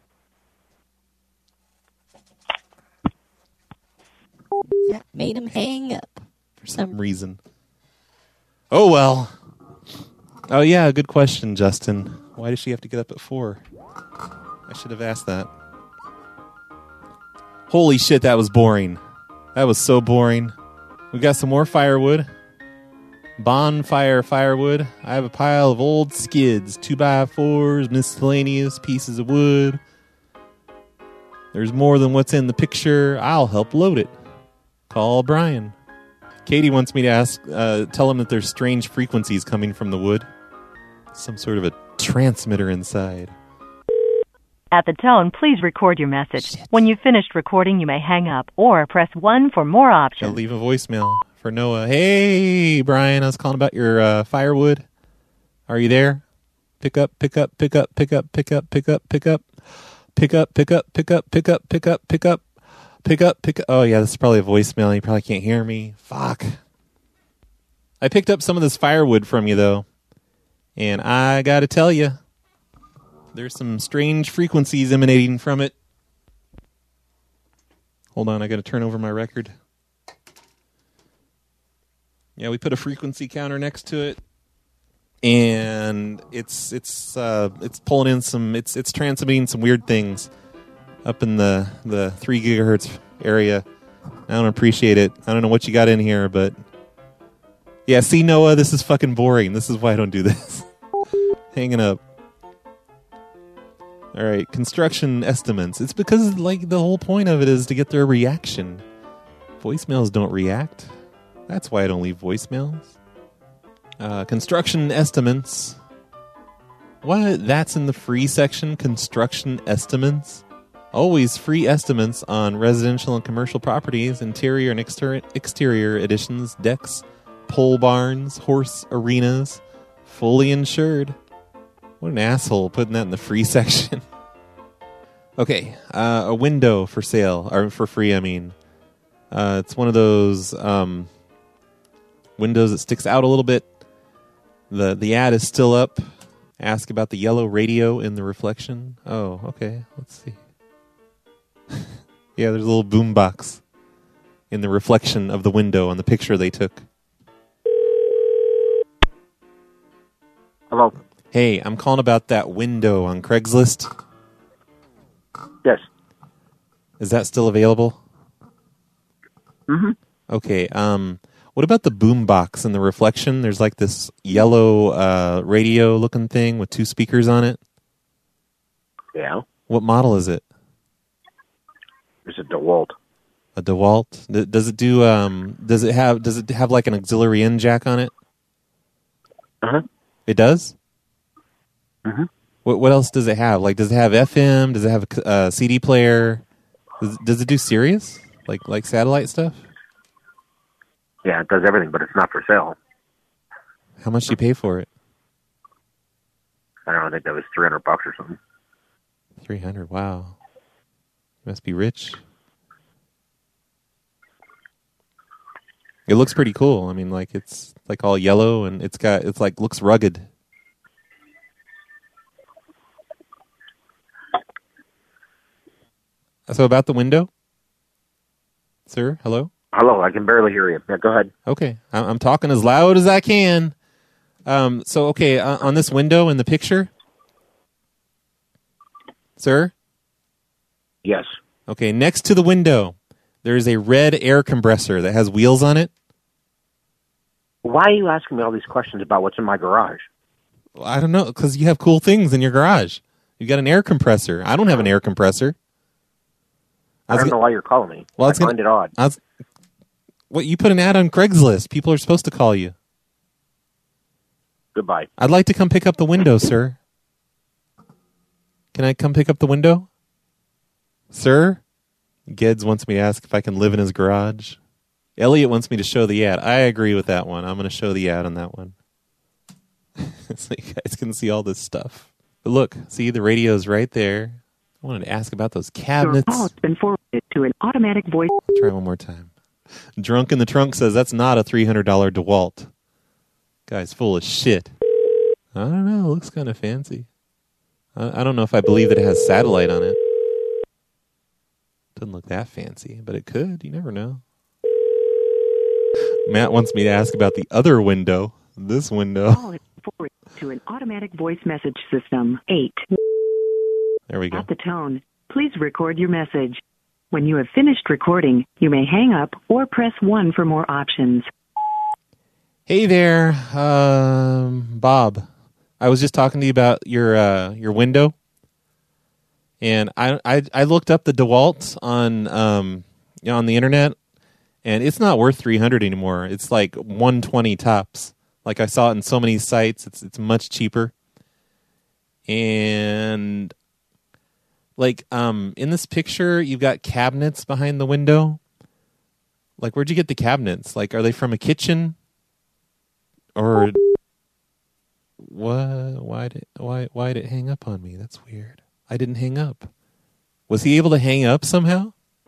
That made him hang up for some reason. Oh, well. Oh, yeah, good question, Justin. Why does she have to get up at 4? I should have asked that. Holy shit, that was boring. That was so boring. We got some more firewood. Bonfire firewood. I have a pile of old skids, 2x4s, miscellaneous pieces of wood. There's more than what's in the picture. I'll help load it. Call Brian. Katie wants me to tell him that there's strange frequencies coming from the wood. Some sort of a transmitter inside. At the tone, please record your message. When you've finished recording, you may hang up or press 1 for more options. I'll leave a voicemail for Noah. Hey, Brian, I was calling about your firewood. Are you there? Pick up. Oh, yeah, this is probably a voicemail. You probably can't hear me. Fuck. I picked up some of this firewood from you, though. And I gotta tell you, there's some strange frequencies emanating from it. Hold on, I gotta turn over my record. Yeah, we put a frequency counter next to it. And it's pulling in some, it's transmitting some weird things up in the 3 gigahertz area. I don't appreciate it. I don't know what you got in here, but yeah, see, Noah, this is fucking boring. This is why I don't do this. Hanging up. All right, construction estimates. It's because like the whole point of it is to get their reaction. Voicemails don't react. That's why I don't leave voicemails. Construction estimates. What? That's in the free section? Construction estimates? Always free estimates on residential and commercial properties, interior and exterior additions, decks, pole barns, horse arenas, fully insured. What an asshole putting that in the free section. Okay, a window for sale, or for free, I mean. It's one of those windows that sticks out a little bit. The ad is still up. Ask about the yellow radio in the reflection. Oh, okay, let's see. Yeah, there's a little boom box in the reflection of the window on the picture they took. Hello. Hey, I'm calling about that window on Craigslist. Yes. Is that still available? Mm-hmm. Okay, what about the boom box in the reflection? There's like this yellow radio looking thing with 2 speakers on it. Yeah. What model is it? It's a DeWalt. A DeWalt? Does it do does it have like an auxiliary in jack on it? Uh-huh. It does? Mm-hmm. What else does it have? Like, does it have FM? Does it have a CD player? Does it do Sirius? Like satellite stuff? Yeah, it does everything, but it's not for sale. How much do you pay for it? I don't know, I think that was $300 or something. 300, wow. You must be rich. It looks pretty cool. I mean, like, it's like all yellow and it's like looks rugged. So about the window? Sir, hello? Hello, I can barely hear you. Yeah, go ahead. Okay, I'm talking as loud as I can. So, okay, on this window in the picture? Sir? Yes. Okay, next to the window, there's a red air compressor that has wheels on it. Why are you asking me all these questions about what's in my garage? Well, I don't know, because you have cool things in your garage. You got an air compressor. I don't have an air compressor. I don't know why you're calling me. Well, I find it odd. What, you put an ad on Craigslist. People are supposed to call you. Goodbye. I'd like to come pick up the window, sir. Can I come pick up the window? Sir? Geds wants me to ask if I can live in his garage. Elliot wants me to show the ad. I agree with that one. I'm going to show the ad on that one. So you guys can see all this stuff. But look, see, the radio's right there. I wanted to ask about those cabinets. Your call has been forwarded to an automatic voice. Try one more time. Drunk in the Trunk says that's not a $300 DeWalt. Guy's full of shit. I don't know. It looks kind of fancy. I don't know if I believe that it has satellite on it. Doesn't look that fancy, but it could. You never know. Matt wants me to ask about the other window. This window. Call is forwarded to an automatic voice message system. 8. There we go. At the tone, please record your message. When you have finished recording, you may hang up or press 1 for more options. Hey there, Bob. I was just talking to you about your window, and I looked up the DeWalt on the internet, and it's not worth $300 anymore. It's like $120 tops. Like I saw it in so many sites, it's much cheaper. And Like, in this picture, you've got cabinets behind the window. Like, where'd you get the cabinets? Like, are they from a kitchen? Or what? Why did it hang up on me? That's weird. I didn't hang up. Was he able to hang up somehow?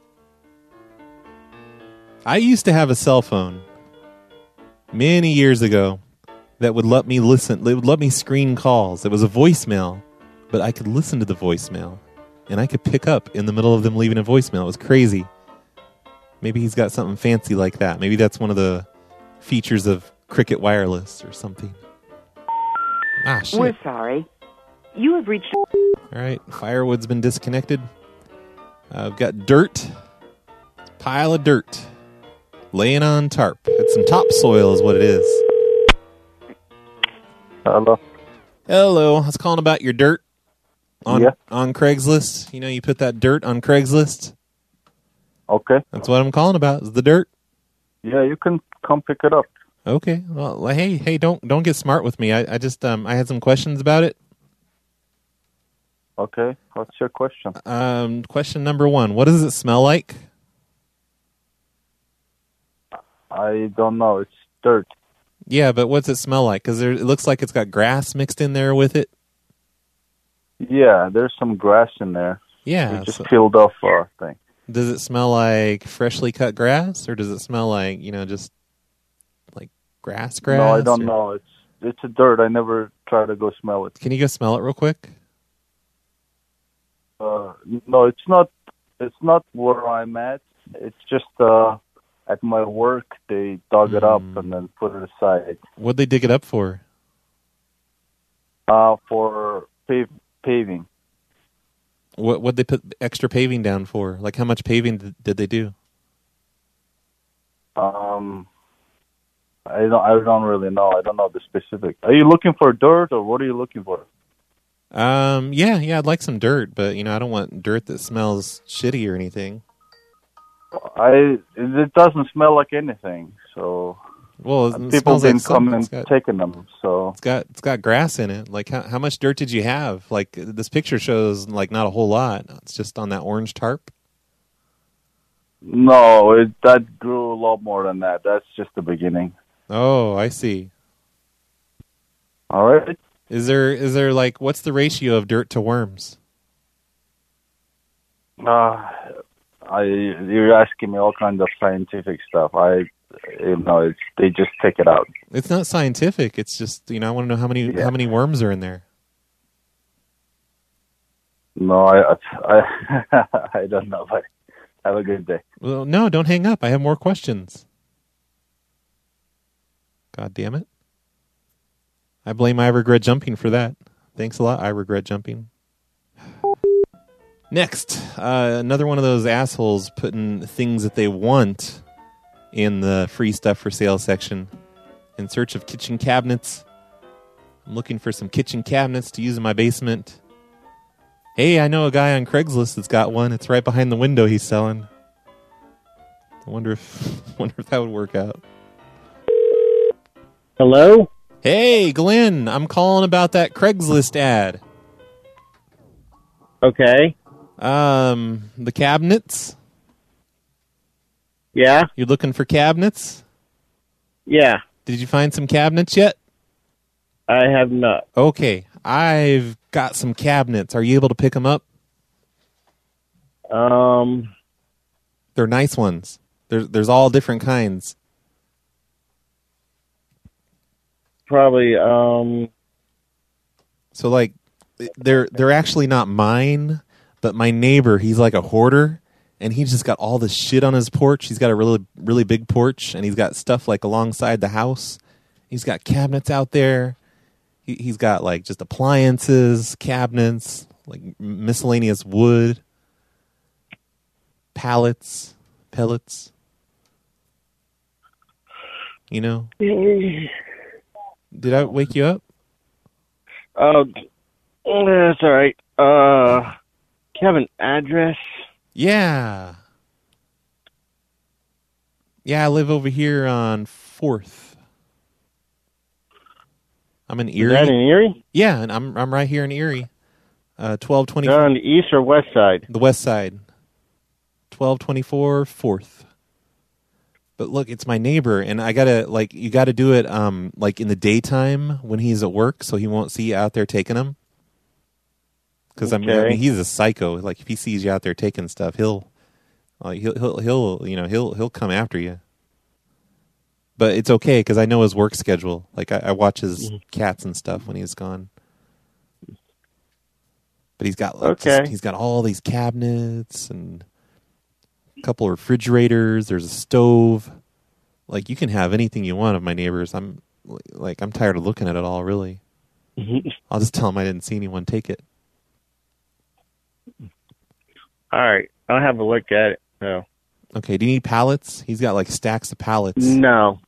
I used to have a cell phone many years ago that would let me listen. It would let me screen calls. It was a voicemail, but I could listen to the voicemail, and I could pick up in the middle of them leaving a voicemail. It was crazy. Maybe he's got something fancy like that. Maybe that's one of the features of Cricket Wireless or something. Ah, shit. We're sorry. You have reached... All right, firewood's been disconnected. I've got dirt. Pile of dirt. Laying on tarp. It's some topsoil is what it is. Hello. Hello. I was calling about your dirt on Yeah. on Craigslist. You know, you put that dirt on Craigslist. Okay. That's what I'm calling about, is the dirt. Yeah, you can come pick it up. Okay. Well, hey, don't get smart with me. I just I had some questions about it. Okay. What's your question? Question number 1. What does it smell like? I don't know. It's dirt. Yeah, but what's it smell like? Because it looks like it's got grass mixed in there with it. Yeah, there's some grass in there. Yeah. We just peeled off our thing. Does it smell like freshly cut grass, or does it smell like, just like grass? No, I don't or- know. It's a dirt. I never try to go smell it. Can you go smell it real quick? No, it's not. It's not where I'm at. It's just at my work. They dug it up and then put it aside. What'd they dig it up for? For paving. What'd they put extra paving down for? Like, how much paving did they do? I don't really know. I don't know the specific. Are you looking for dirt, or what are you looking for? Yeah, I'd like some dirt, but I don't want dirt that smells shitty or anything. It doesn't smell like anything. So, well, people didn't come and taking them. So it's got grass in it. Like, how much dirt did you have? Like, this picture shows like not a whole lot. It's just on that orange tarp. No, that grew a lot more than that. That's just the beginning. Oh, I see. All right. Is there like, what's the ratio of dirt to worms? You're asking me all kinds of scientific stuff. They just take it out. It's not scientific. It's just, I want to know how many worms are in there. No, I don't know. But have a good day. Well, no, don't hang up. I have more questions. God damn it. I blame I Regret Jumping for that. Thanks a lot, I Regret Jumping. Next, another one of those assholes putting things that they want in the free stuff for sale section. In search of kitchen cabinets. I'm looking for some kitchen cabinets to use in my basement. Hey, I know a guy on Craigslist that's got one. It's right behind the window he's selling. I wonder if that would work out. Hello? Hey, Glenn, I'm calling about that Craigslist ad. Okay. The cabinets? Yeah. You're looking for cabinets? Yeah. Did you find some cabinets yet? I have not. Okay. I've got some cabinets. Are you able to pick them up? They're nice ones. There's all different kinds. Probably, So, like, they're actually not mine, but my neighbor, he's like a hoarder, and he's just got all this shit on his porch. He's got a really, really big porch, and he's got stuff, like, alongside the house. He's got cabinets out there. He's got, like, just appliances, cabinets, like, miscellaneous wood, pallets, pellets. You know? Did I wake you up? That's all right. Do you have an address? Yeah. Yeah, I live over here on 4th. I'm in Erie. Is that in Erie? Yeah, and I'm right here in Erie. 1224. They're on the east or west side? The west side. 1224 4th. But look, it's my neighbor, and I gotta you gotta do it like in the daytime when he's at work, so he won't see you out there taking him. Because I mean, he's a psycho. Like if he sees you out there taking stuff, he'll come after you. But it's okay because I know his work schedule. Like I watch his cats and stuff when he's gone. But he's got he's got all these cabinets and a couple of refrigerators. There's a stove. Like you can have anything you want of my neighbors. I'm tired of looking at it all. Really, I'll just tell him I didn't see anyone take it. All right, I'll have a look at it. No. Okay. Do you need pallets? He's got like stacks of pallets. No.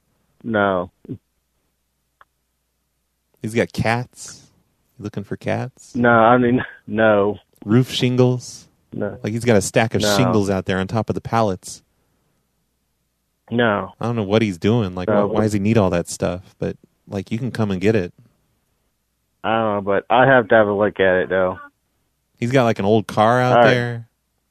He's got cats. You looking for cats? No, I mean no. Roof shingles. No. Like he's got a stack of shingles out there on top of the pallets. No. I don't know what he's doing. Like, why does he need all that stuff? But like, you can come and get it. I don't know, but I have to have a look at it though. He's got like an old car out there.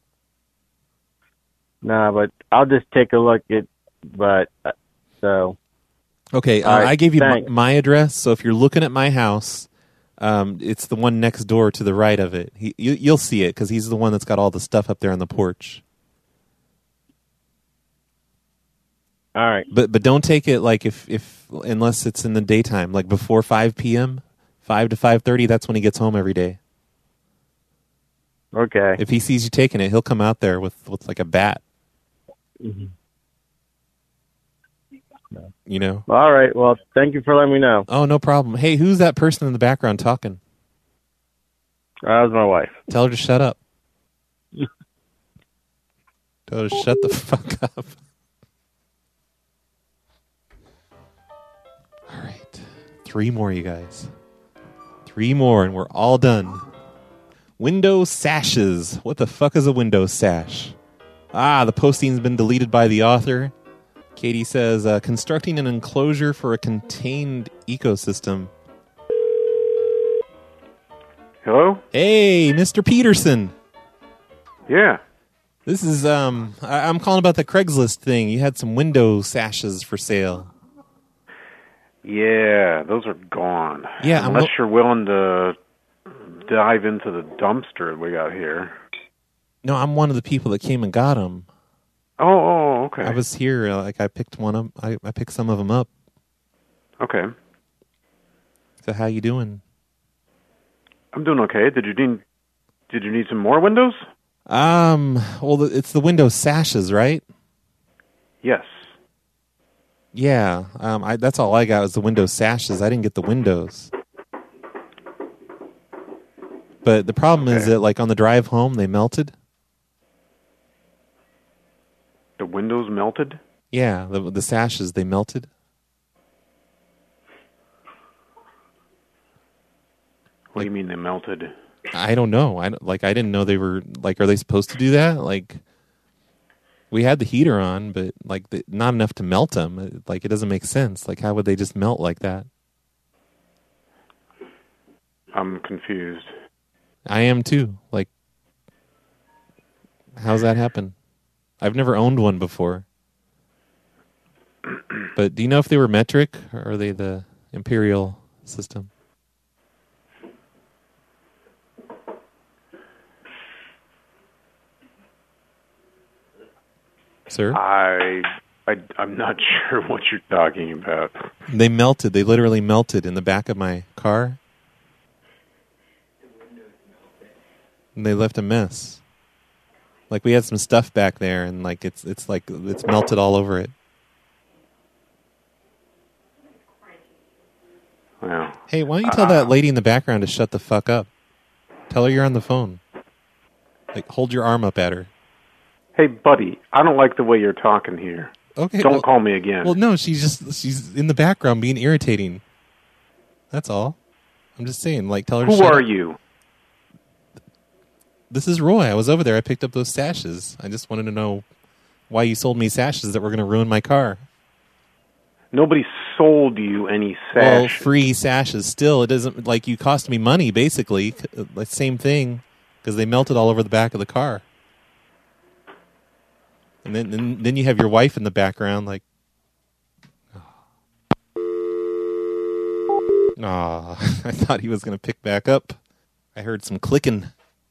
Nah, but I'll just take a look at. But so. Okay, I gave you my address, so if you're looking at my house, it's the one next door to the right of it. You'll see it because he's the one that's got all the stuff up there on the porch. All right, but don't take it like if unless it's in the daytime, like before 5 p.m., 5 to 5:30. That's when he gets home every day. Okay. If he sees you taking it, he'll come out there with like a bat. Mm-hmm. You know. All right. Well, thank you for letting me know. Oh, no problem. Hey, who's that person in the background talking? That was my wife. Tell her to shut up. Tell her to shut the fuck up. All right. 3 more, you guys. 3 more, and we're all done. Window sashes. What the fuck is a window sash? The posting's been deleted by the author. Katie says, constructing an enclosure for a contained ecosystem. Hello? Hey, Mr. Peterson. Yeah. This is, I'm calling about the Craigslist thing. You had some window sashes for sale. Yeah, those are gone. Yeah, unless you're willing to dive into the dumpster we got here. No, I'm one of the people that came and got them. Oh, okay. I was here. I picked one up. I picked some of them up. Okay. So how you doing? I'm doing okay. Did you need some more windows? Well, it's the window sashes, right? Yes. Yeah. That's all I got was the window sashes. I didn't get the windows. But the problem is that, like, on the drive home, they melted. The windows melted? Yeah, the sashes, they melted. What do you mean they melted? I don't know. I didn't know they were, like, are they supposed to do that? Like, we had the heater on, but, like, not enough to melt them. Like, it doesn't make sense. Like, how would they just melt like that? I'm confused. I am too. Like, how's that happen? I've never owned one before. But do you know if they were metric or are they the imperial system? Sir? I'm not sure what you're talking about. They melted. They literally melted in the back of my car. And they left a mess. Like, we had some stuff back there, and like it's melted all over it. Wow. Hey, why don't you tell that lady in the background to shut the fuck up? Tell her you're on the phone. Like, hold your arm up at her. Hey, buddy, I don't like the way you're talking here. Okay. Don't call me again. Well, no, she's in the background being irritating. That's all. I'm just saying, like, tell her to shut up. Who are you? This is Roy. I was over there. I picked up those sashes. I just wanted to know why you sold me sashes that were going to ruin my car. Nobody sold you any sash. Well, free sashes still. It doesn't, like, you cost me money, basically. Like, same thing, because they melted all over the back of the car. And then you have your wife in the background, like, I thought he was going to pick back up. I heard some clicking.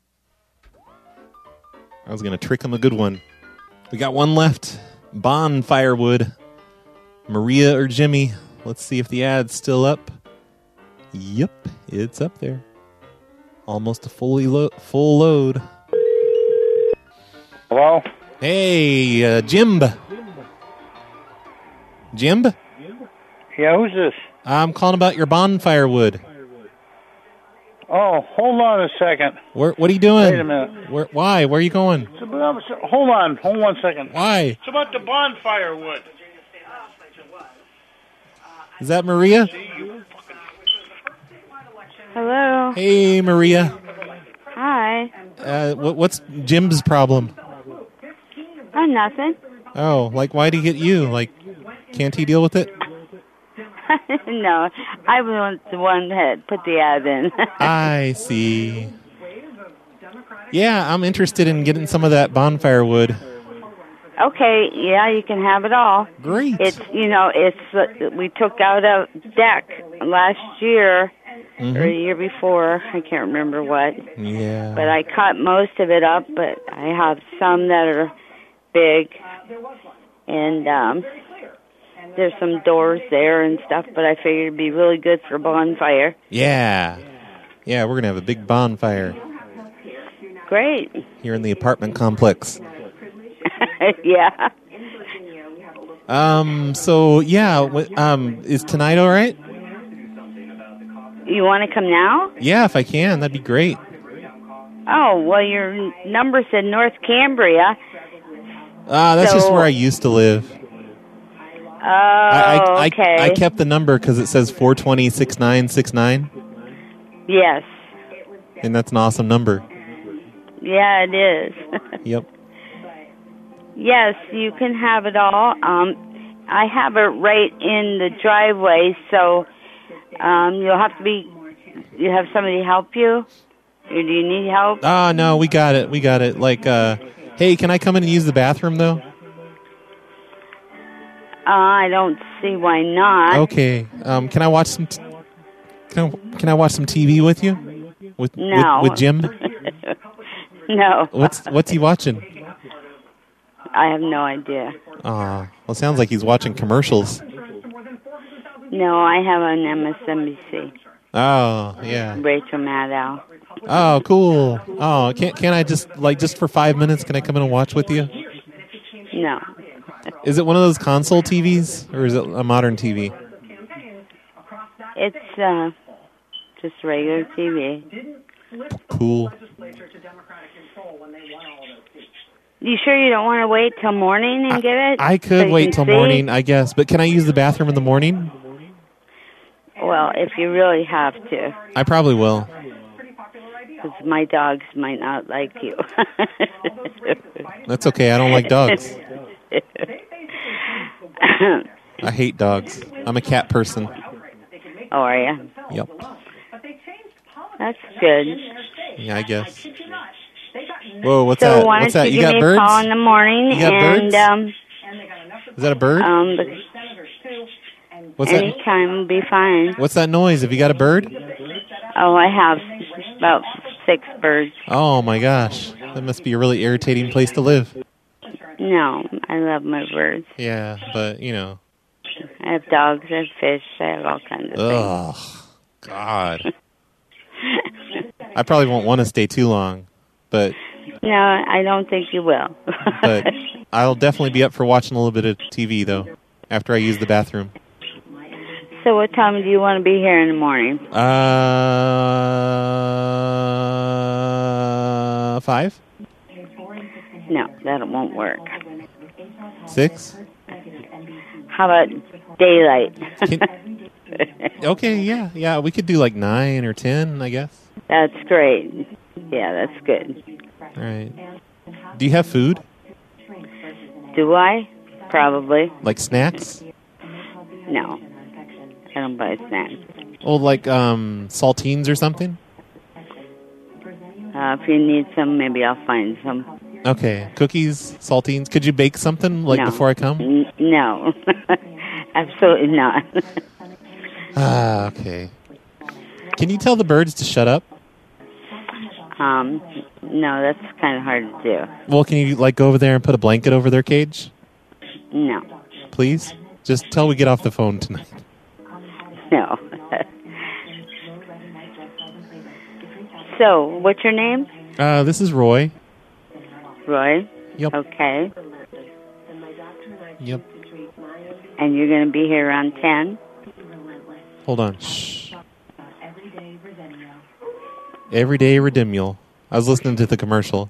I was going to trick him a good one. We got one left. Bonfirewood. Maria or Jimmy. Let's see if the ad's still up. Yep, it's up there. Almost a full load. Hello? Hey, Jimb. Jimb? Yeah, who's this? I'm calling about your bonfirewood. Oh, hold on a second. What are you doing? Wait a minute. Why? Where are you going? Hold on 1 second. Why? It's about the bonfire wood. Is that Maria? Hello. Hey, Maria. Hi. What's Jim's problem? Oh, nothing. Oh, like, why'd he get you? Like, can't he deal with it? No, I was the one that put the ad in. I see. Yeah, I'm interested in getting some of that bonfire wood. Okay, yeah, you can have it all. Great. It's, we took out a deck last year, or a year before, I can't remember what. Yeah. But I cut most of it up, but I have some that are big, and there's some doors there and stuff, but I figured it'd be really good for a bonfire. Yeah. Yeah, we're going to have a big bonfire. Great. Here in the apartment complex. Yeah. So, yeah, is tonight all right? You want to come now? Yeah, if I can, that'd be great. Oh, well, your number said North Cambria. That's just where I used to live. Oh, okay. I kept the number because it says 420-6969. Yes. And that's an awesome number. Yeah, it is. Yep. Yes, you can have it all. I have it right in the driveway, so you have somebody help you? Or do you need help? Oh, no, we got it. Like, hey, can I come in and use the bathroom, though? I don't see why not. Okay. Can I watch some? Can I watch some TV with you? With Jim? No. What's he watching? I have no idea. Well, it sounds like he's watching commercials. No, I have on MSNBC. Oh, yeah. Rachel Maddow. Oh, cool. Oh, can I just for 5 minutes? Can I come in and watch with you? No. Is it one of those console TVs, or is it a modern TV? It's just regular TV. Cool. You sure you don't want to wait till morning and get it? I could wait till morning, I guess. But can I use the bathroom in the morning? Well, if you really have to. I probably will. Because my dogs might not like you. That's okay. I don't like dogs. I hate dogs. I'm a cat person. Oh, are you? Yep. That's good. Yeah, I guess. Whoa, what's so that? Why What's don't that? You got give me birds? A call in the morning You got and birds? Is that a bird? What's that? Anytime will be fine. What's that noise? Have you got a bird? Oh, I have about 6 birds. Oh my gosh, that must be a really irritating place to live. No, I love my birds. Yeah, but I have dogs, I have fish, I have all kinds of things. Ugh, God. I probably won't want to stay too long, but... No, I don't think you will. But I'll definitely be up for watching a little bit of TV, though, after I use the bathroom. So what time do you want to be here in the morning? 5? No, that won't work. 6? How about daylight? Okay, yeah, we could do like 9 or 10, I guess. That's great. Yeah, that's good. All right. Do you have food? Do I? Probably. Like snacks? No. I don't buy snacks. Oh, like saltines or something? If you need some, maybe I'll find some. Okay. Cookies, saltines. Could you bake something like No. before I come? No. Absolutely not. Okay. Can you tell the birds to shut up? No, that's kind of hard to do. Well, can you like go over there and put a blanket over their cage? No. Please? Just till we get off the phone tonight. No. So, what's your name? This is Roy. Roy? Yep. Okay. Yep. And you're going to be here around 10? Hold on. Shh. Everyday Redimule. I was listening to the commercial.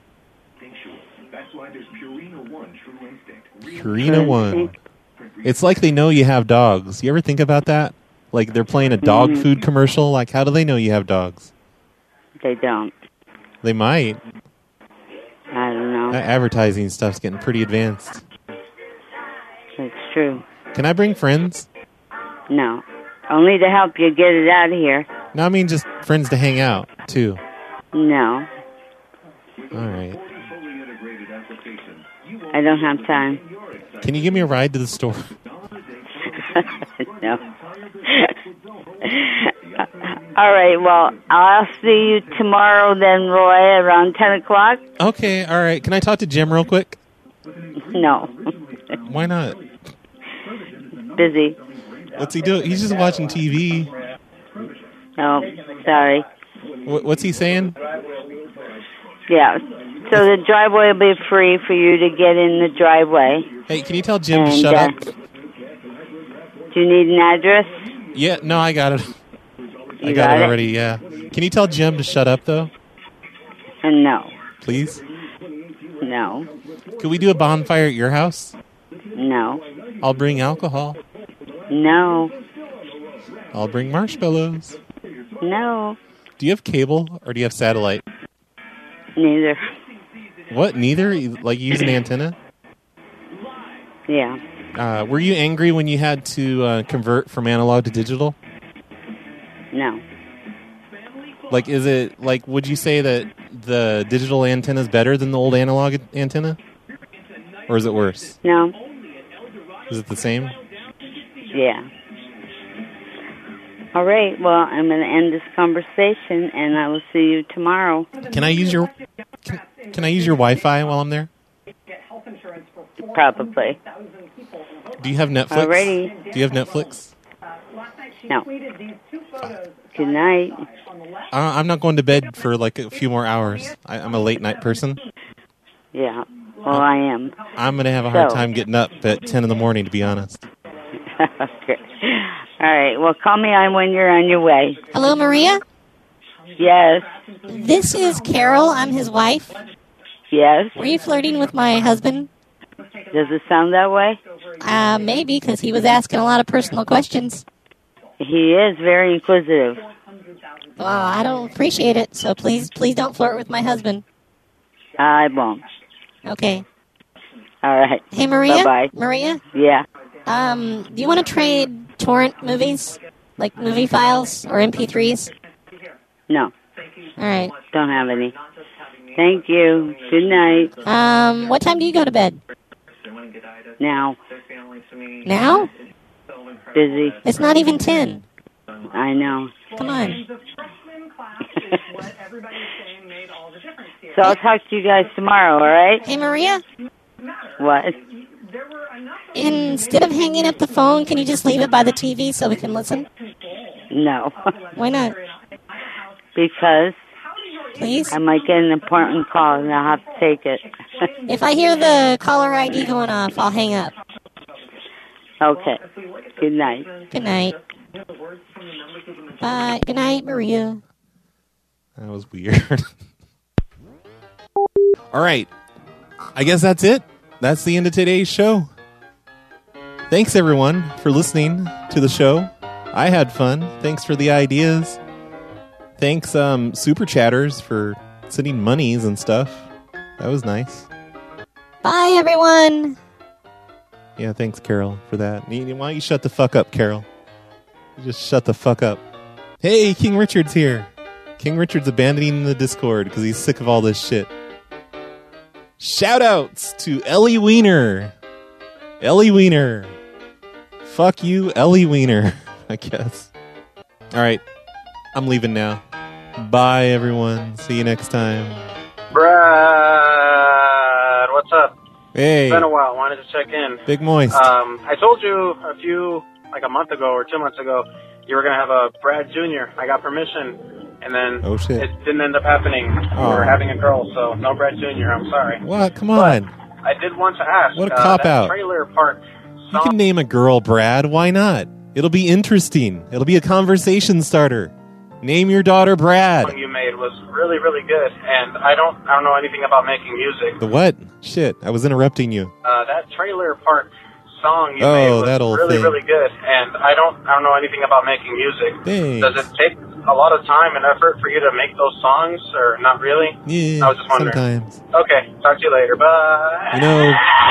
Purina One. It's like they know you have dogs. You ever think about that? Like they're playing a dog food commercial? Like how do they know you have dogs? They don't. They might. I don't know. That advertising stuff's getting pretty advanced. It's true. Can I bring friends? No. Only to help you get it out of here. No, I mean just friends to hang out, too. No. All right. I don't have time. Can you give me a ride to the store? No. All right, well, I'll see you tomorrow then, Roy, around 10 o'clock. Okay, all right. Can I talk to Jim real quick? No. Why not? Busy. What's he doing? He's just watching TV. No, sorry. What's he saying? Yeah. So the driveway will be free for you to get in the driveway. Hey, can you tell Jim to shut up? Do you need an address? Yeah, no, I got it. I You got got it it? already, yeah. Can you tell Jim to shut up, though? No. Please? No. Could we do a bonfire at your house? No. I'll bring alcohol. No. I'll bring marshmallows. No. Do you have cable or do you have satellite? Neither. What, neither? Like you use an antenna? Yeah. Were you angry when you had to convert from analog to digital? No. Like, is it, like, would you say that the digital antenna is better than the old analog antenna? Or is it worse? No. Is it the same? Yeah. All right. Well, I'm going to end this conversation, and I will see you tomorrow. Can I use your Can I use your Wi-Fi while I'm there? Probably. Do you have Netflix? Alrighty. Do you have Netflix? No. Good night. I'm not going to bed for like a few more hours. I'm a late night person. Yeah. Well, I am. I'm going to have a hard So- time getting up at 10 in the morning, to be honest. Okay. All right. Well, call me on when you're on your way. Hello, Maria? Yes. This is Carol. I'm his wife. Yes. Were you flirting with my husband? Does it sound that way? Maybe, because he was asking a lot of personal questions. He is very inquisitive. Well, I don't appreciate it, so please don't flirt with my husband. I won't. Okay. All right. Hey, Maria? Bye-bye. Maria? Yeah. Do you want to trade torrent movies? Like movie files or MP3s? No. All right. Don't have any. Thank you. Good night. What time do you go to bed? Now. Now? Busy. It's not even 10. I know. Come on. So I'll talk to you guys tomorrow, all right? Hey, Maria? What? Instead of hanging up the phone, can you just leave it by the TV so we can listen? No. Why not? Because Please? I might get an important call and I'll have to take it. If I hear the caller ID going off, I'll hang up. Okay. Good night. Good night. Bye. Good night, Maria. That was weird. All right. I guess that's it. That's the end of today's show. Thanks, everyone, for listening to the show. I had fun. Thanks for the ideas. Thanks, Super Chatters, for sending monies and stuff. That was nice. Bye, everyone. Yeah, thanks, Carol, for that. Why don't you shut the fuck up, Carol? You just shut the fuck up. Hey, King Richard's here. King Richard's abandoning the Discord because he's sick of all this shit. Shout-outs to Ellie Wiener. Ellie Wiener. Fuck you, Ellie Wiener, I guess. All right, I'm leaving now. Bye, everyone. See you next time. Brad, what's up? Hey. It's been a while. Wanted to check in. Big Moist. I told you a month ago or 2 months ago, you were going to have a Brad Jr. I got permission, and then it didn't end up happening. We were having a girl, so no Brad Jr. I'm sorry. What? Come on. But I did want to ask. What a cop-out. Trailer park You can name a girl Brad. Why not? It'll be interesting. It'll be a conversation starter. Name your daughter Brad. song you made was really, really good, and I don't know anything about making music. The what? Shit, I was interrupting you. That Trailer Park song you Oh, made was that old really, thing. really good, and I don't know anything about making music. Thanks. Does it take a lot of time and effort for you to make those songs, or not really? Yeah, I was just wondering. sometimes. Okay, talk to you later. Bye. You know,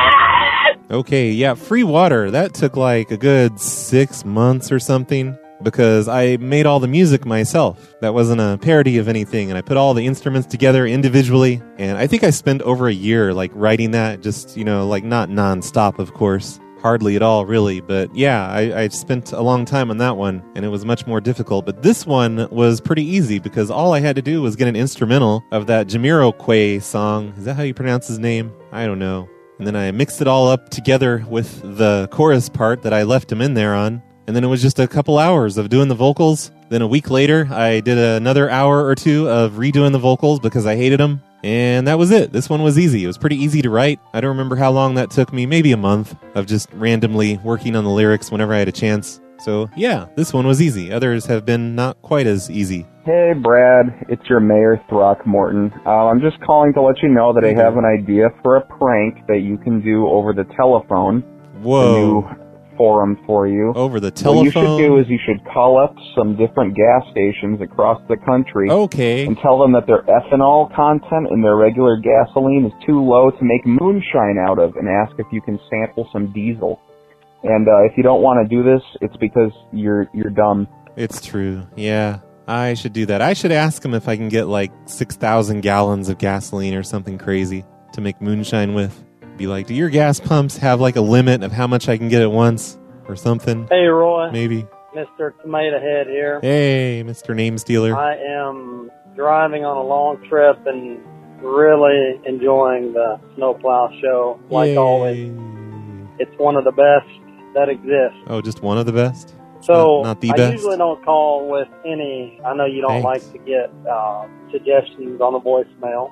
okay, yeah, Free Water, that took like a good 6 months or something because I made all the music myself. That wasn't a parody of anything, and I put all the instruments together individually, and I think I spent over a year like writing that, just, like not nonstop, of course. Hardly at all, really, but yeah, I spent a long time on that one, and it was much more difficult. But this one was pretty easy because all I had to do was get an instrumental of that Jamiroquai song. Is that how you pronounce his name? I don't know. And then I mixed it all up together with the chorus part that I left him in there on. And then it was just a couple hours of doing the vocals. Then a week later, I did another hour or two of redoing the vocals because I hated them. And that was it. This one was easy. It was pretty easy to write. I don't remember how long that took me. Maybe a month of just randomly working on the lyrics whenever I had a chance. So, yeah, this one was easy. Others have been not quite as easy. Hey, Brad. It's your Mayor Throckmorton. I'm just calling to let you know that I have an idea for a prank that you can do over the telephone. Whoa. A new forum for you. Over the telephone? What you should do is you should call up some different gas stations across the country. Okay. And tell them that their ethanol content in their regular gasoline is too low to make moonshine out of, and ask if you can sample some diesel. And if you don't want to do this, it's because you're dumb. It's true. Yeah. I should do that. I should ask them if I can get like 6,000 gallons of gasoline or something crazy to make moonshine with. Be like, do your gas pumps have like a limit of how much I can get at once or something? Hey, Roy. Maybe. Mr. Tomato Head here. Hey, Mr. Name Stealer. I am driving on a long trip and really enjoying the Snowplow Show, like Yay. always. It's one of the best that exists. Oh, just one of the best? So not the I best? usually don't call with any. I know you don't Thanks. like to get suggestions on the voicemail.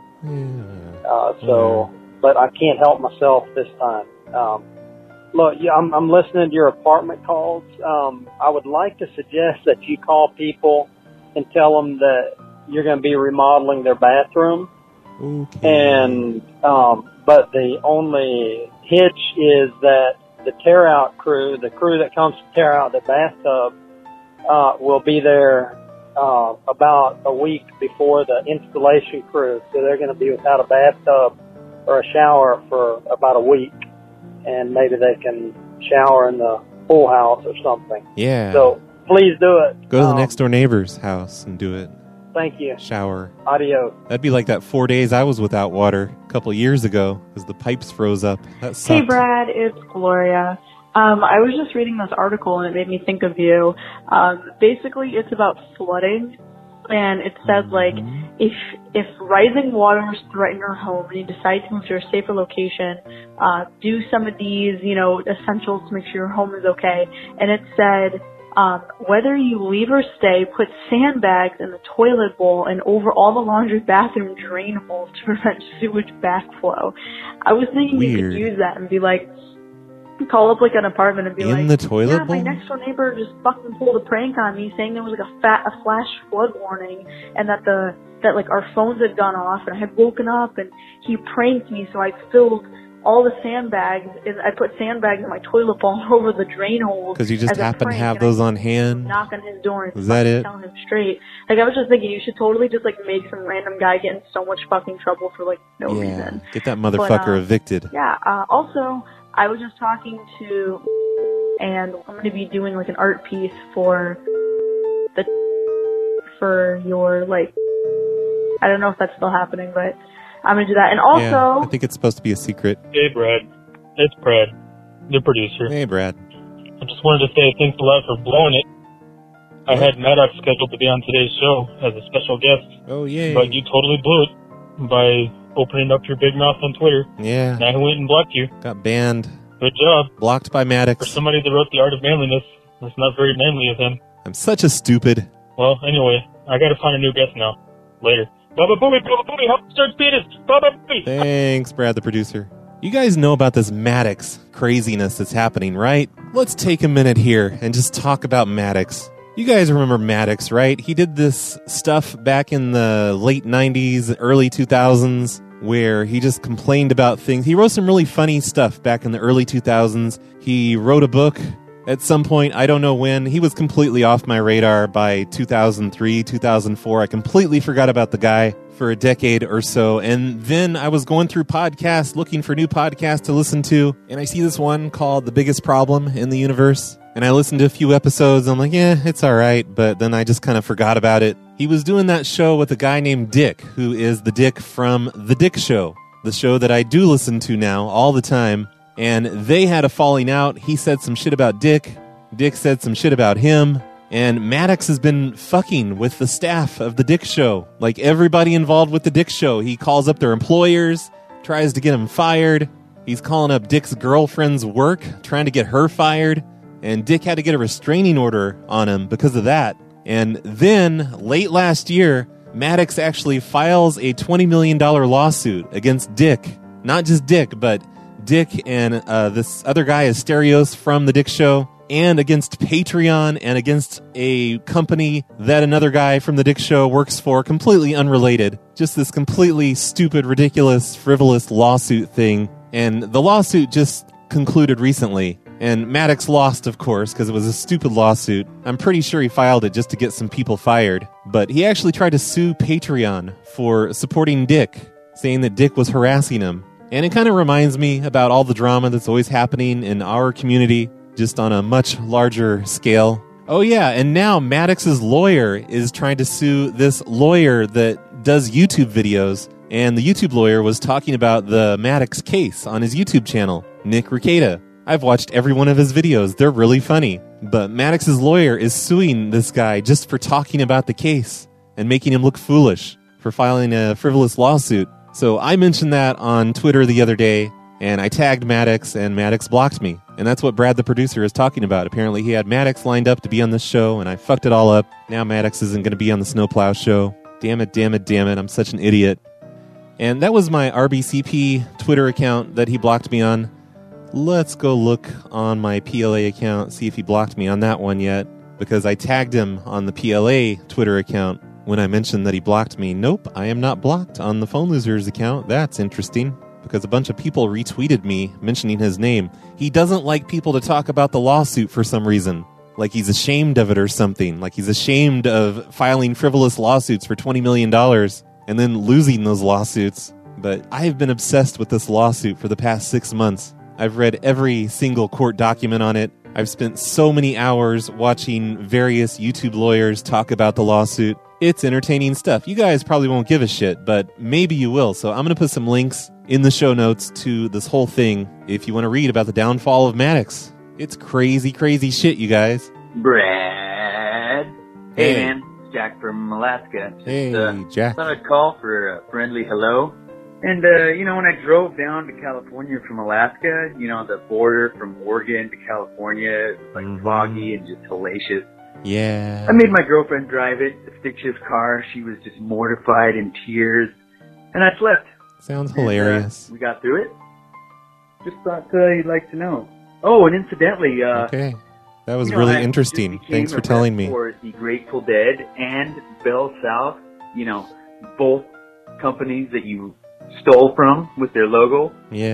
But I can't help myself this time. Look, I'm listening to your apartment calls. I would like to suggest that you call people and tell them that you're going to be remodeling their bathroom. Okay. And but the only hitch is that the tear out crew, the crew that comes to tear out the bathtub, will be there about a week before the installation crew. So they're going to be without a bathtub or a shower for about a week, and maybe they can shower in the pool house or something. Yeah. So please do it. Go to the next door neighbor's house and do it. Thank you. Shower. Adios. That'd be like that 4 days I was without water a couple of years ago because the pipes froze up. That sucked. Hey, Brad, it's Gloria. I was just reading this article and it made me think of you. Basically, it's about flooding, and it says like if rising waters threaten your home and you decide to move to a safer location, do some of these essentials to make sure your home is okay. And it said, whether you leave or stay, put sandbags in the toilet bowl and over all the laundry bathroom drain holes to prevent sewage backflow. I was thinking you could use that and be like, call up like an apartment and be like, In the toilet yeah, bowl? my next door neighbor just fucking pulled a prank on me saying there was like a flash flood warning and that like our phones had gone off and I had woken up and he pranked me, so I filled all the sandbags, I put sandbags in my toilet bowl over the drain holes. Because you just happen to have those on hand? Knock on his door and Is that it? tell him straight. Like, I was just thinking, you should totally just like make some random guy get in so much fucking trouble for like no reason. Get that motherfucker But, evicted. Yeah. Also, I was just talking to, and I'm going to be doing like an art piece for your, like, I don't know if that's still happening, but I'm going to do that. And also... Yeah, I think it's supposed to be a secret. Hey, Brad. It's Brad, the producer. Hey, Brad. I just wanted to say thanks a lot for blowing it. I had Maddox scheduled to be on today's show as a special guest. Oh, yay. But you totally blew it by opening up your big mouth on Twitter. Yeah. And I went and blocked you. Got banned. Good job. Blocked by Maddox. For somebody that wrote The Art of Manliness, that's not very manly of him. I'm such a stupid. Well, anyway, I gotta find a new guest now. Later. Baba Booey, help start penis. Baba Booey. Thanks, Brad, the producer. You guys know about this Maddox craziness that's happening, right? Let's take a minute here and just talk about Maddox. You guys remember Maddox, right? He did this stuff back in the late 90s, early 2000s, where he just complained about things. He wrote some really funny stuff back in the early 2000s. He wrote a book at some point, I don't know when. He was completely off my radar by 2003, 2004. I completely forgot about the guy for a decade or so. And then I was going through podcasts, looking for new podcasts to listen to. And I see this one called The Biggest Problem in the Universe. And I listened to a few episodes. I'm like, yeah, it's all right. But then I just kind of forgot about it. He was doing that show with a guy named Dick, who is the Dick from The Dick Show, the show that I do listen to now all the time. And they had a falling out. He said some shit about Dick. Dick said some shit about him. And Maddox has been fucking with the staff of The Dick Show. Like everybody involved with The Dick Show. He calls up their employers, tries to get them fired. He's calling up Dick's girlfriend's work, trying to get her fired. And Dick had to get a restraining order on him because of that. And then, late last year, Maddox actually files a $20 million lawsuit against Dick. Not just Dick, but Dick and this other guy, Asterios from The Dick Show, and against Patreon and against a company that another guy from The Dick Show works for, completely unrelated. Just this completely stupid, ridiculous, frivolous lawsuit thing. And the lawsuit just concluded recently. And Maddox lost, of course, because it was a stupid lawsuit. I'm pretty sure he filed it just to get some people fired. But he actually tried to sue Patreon for supporting Dick, saying that Dick was harassing him. And it kind of reminds me about all the drama that's always happening in our community, just on a much larger scale. Oh yeah, and now Maddox's lawyer is trying to sue this lawyer that does YouTube videos. And the YouTube lawyer was talking about the Maddox case on his YouTube channel, Nick Rekieta. I've watched every one of his videos. They're really funny. But Maddox's lawyer is suing this guy just for talking about the case and making him look foolish for filing a frivolous lawsuit. So I mentioned that on Twitter the other day, and I tagged Maddox, and Maddox blocked me. And that's what Brad the producer is talking about. Apparently he had Maddox lined up to be on this show, and I fucked it all up. Now Maddox isn't going to be on the Snowplow show. Damn it, damn it, damn it. I'm such an idiot. And that was my RBCP Twitter account that he blocked me on. Let's go look on my PLA account, see if he blocked me on that one yet, because I tagged him on the PLA Twitter account when I mentioned that he blocked me. Nope, I am not blocked on the Phone Losers account. That's interesting, because a bunch of people retweeted me mentioning his name. He doesn't like people to talk about the lawsuit for some reason, like he's ashamed of it or something, like he's ashamed of filing frivolous lawsuits for $20 million and then losing those lawsuits. But I have been obsessed with this lawsuit for the past 6 months. I've read every single court document on it. I've spent so many hours watching various YouTube lawyers talk about the lawsuit. It's entertaining stuff. You guys probably won't give a shit, but maybe you will. So I'm going to put some links in the show notes to this whole thing if you want to read about the downfall of Maddox. It's crazy, crazy shit, you guys. Brad. Hey, man. It's Jack from Alaska. Jack. Thought I'd call for a friendly hello. And, when I drove down to California from Alaska, the border from Oregon to California, it was like foggy and just hellacious. Yeah. I made my girlfriend drive it, the stick shift car. She was just mortified in tears. And I slept. Sounds hilarious. We got through it. Just thought you'd like to know. Oh, and incidentally, okay. That was really interesting. Thanks for telling me. For the Grateful Dead and Bell South, both companies that you stole from with their logos.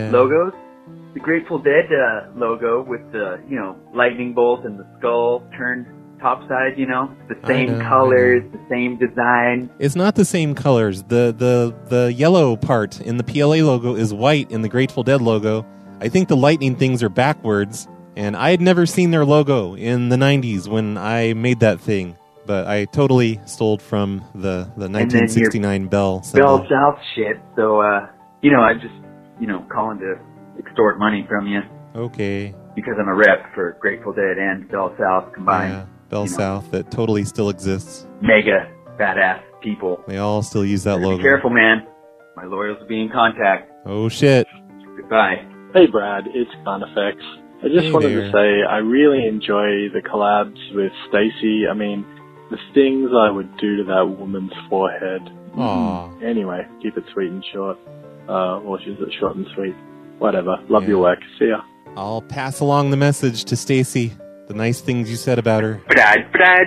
The Grateful Dead logo with the lightning bolt and the skull turned topside. The same colors, the same design. It's not the same colors. The yellow part in the PLA logo is white in the Grateful Dead logo. I think the lightning things are backwards, and I had never seen their logo in the 90s when I made that thing. But I totally stole from the 1969 Bell symbol. Bell South shit. So, I'm just, calling to extort money from you. Okay. Because I'm a rep for Grateful Dead and Bell South combined. Yeah, Bell South, that totally still exists. Mega badass people. They all still use that logo. Be careful, man. My lawyers will be in contact. Oh, shit. Goodbye. Hey, Brad. It's Carnifex. I just wanted to say I really enjoy the collabs with Stacy. I mean, the things I would do to that woman's forehead. Aww. Anyway, keep it sweet and short. Or is it short and sweet? Whatever. Love your work. See ya. I'll pass along the message to Stacy. The nice things you said about her. Brad.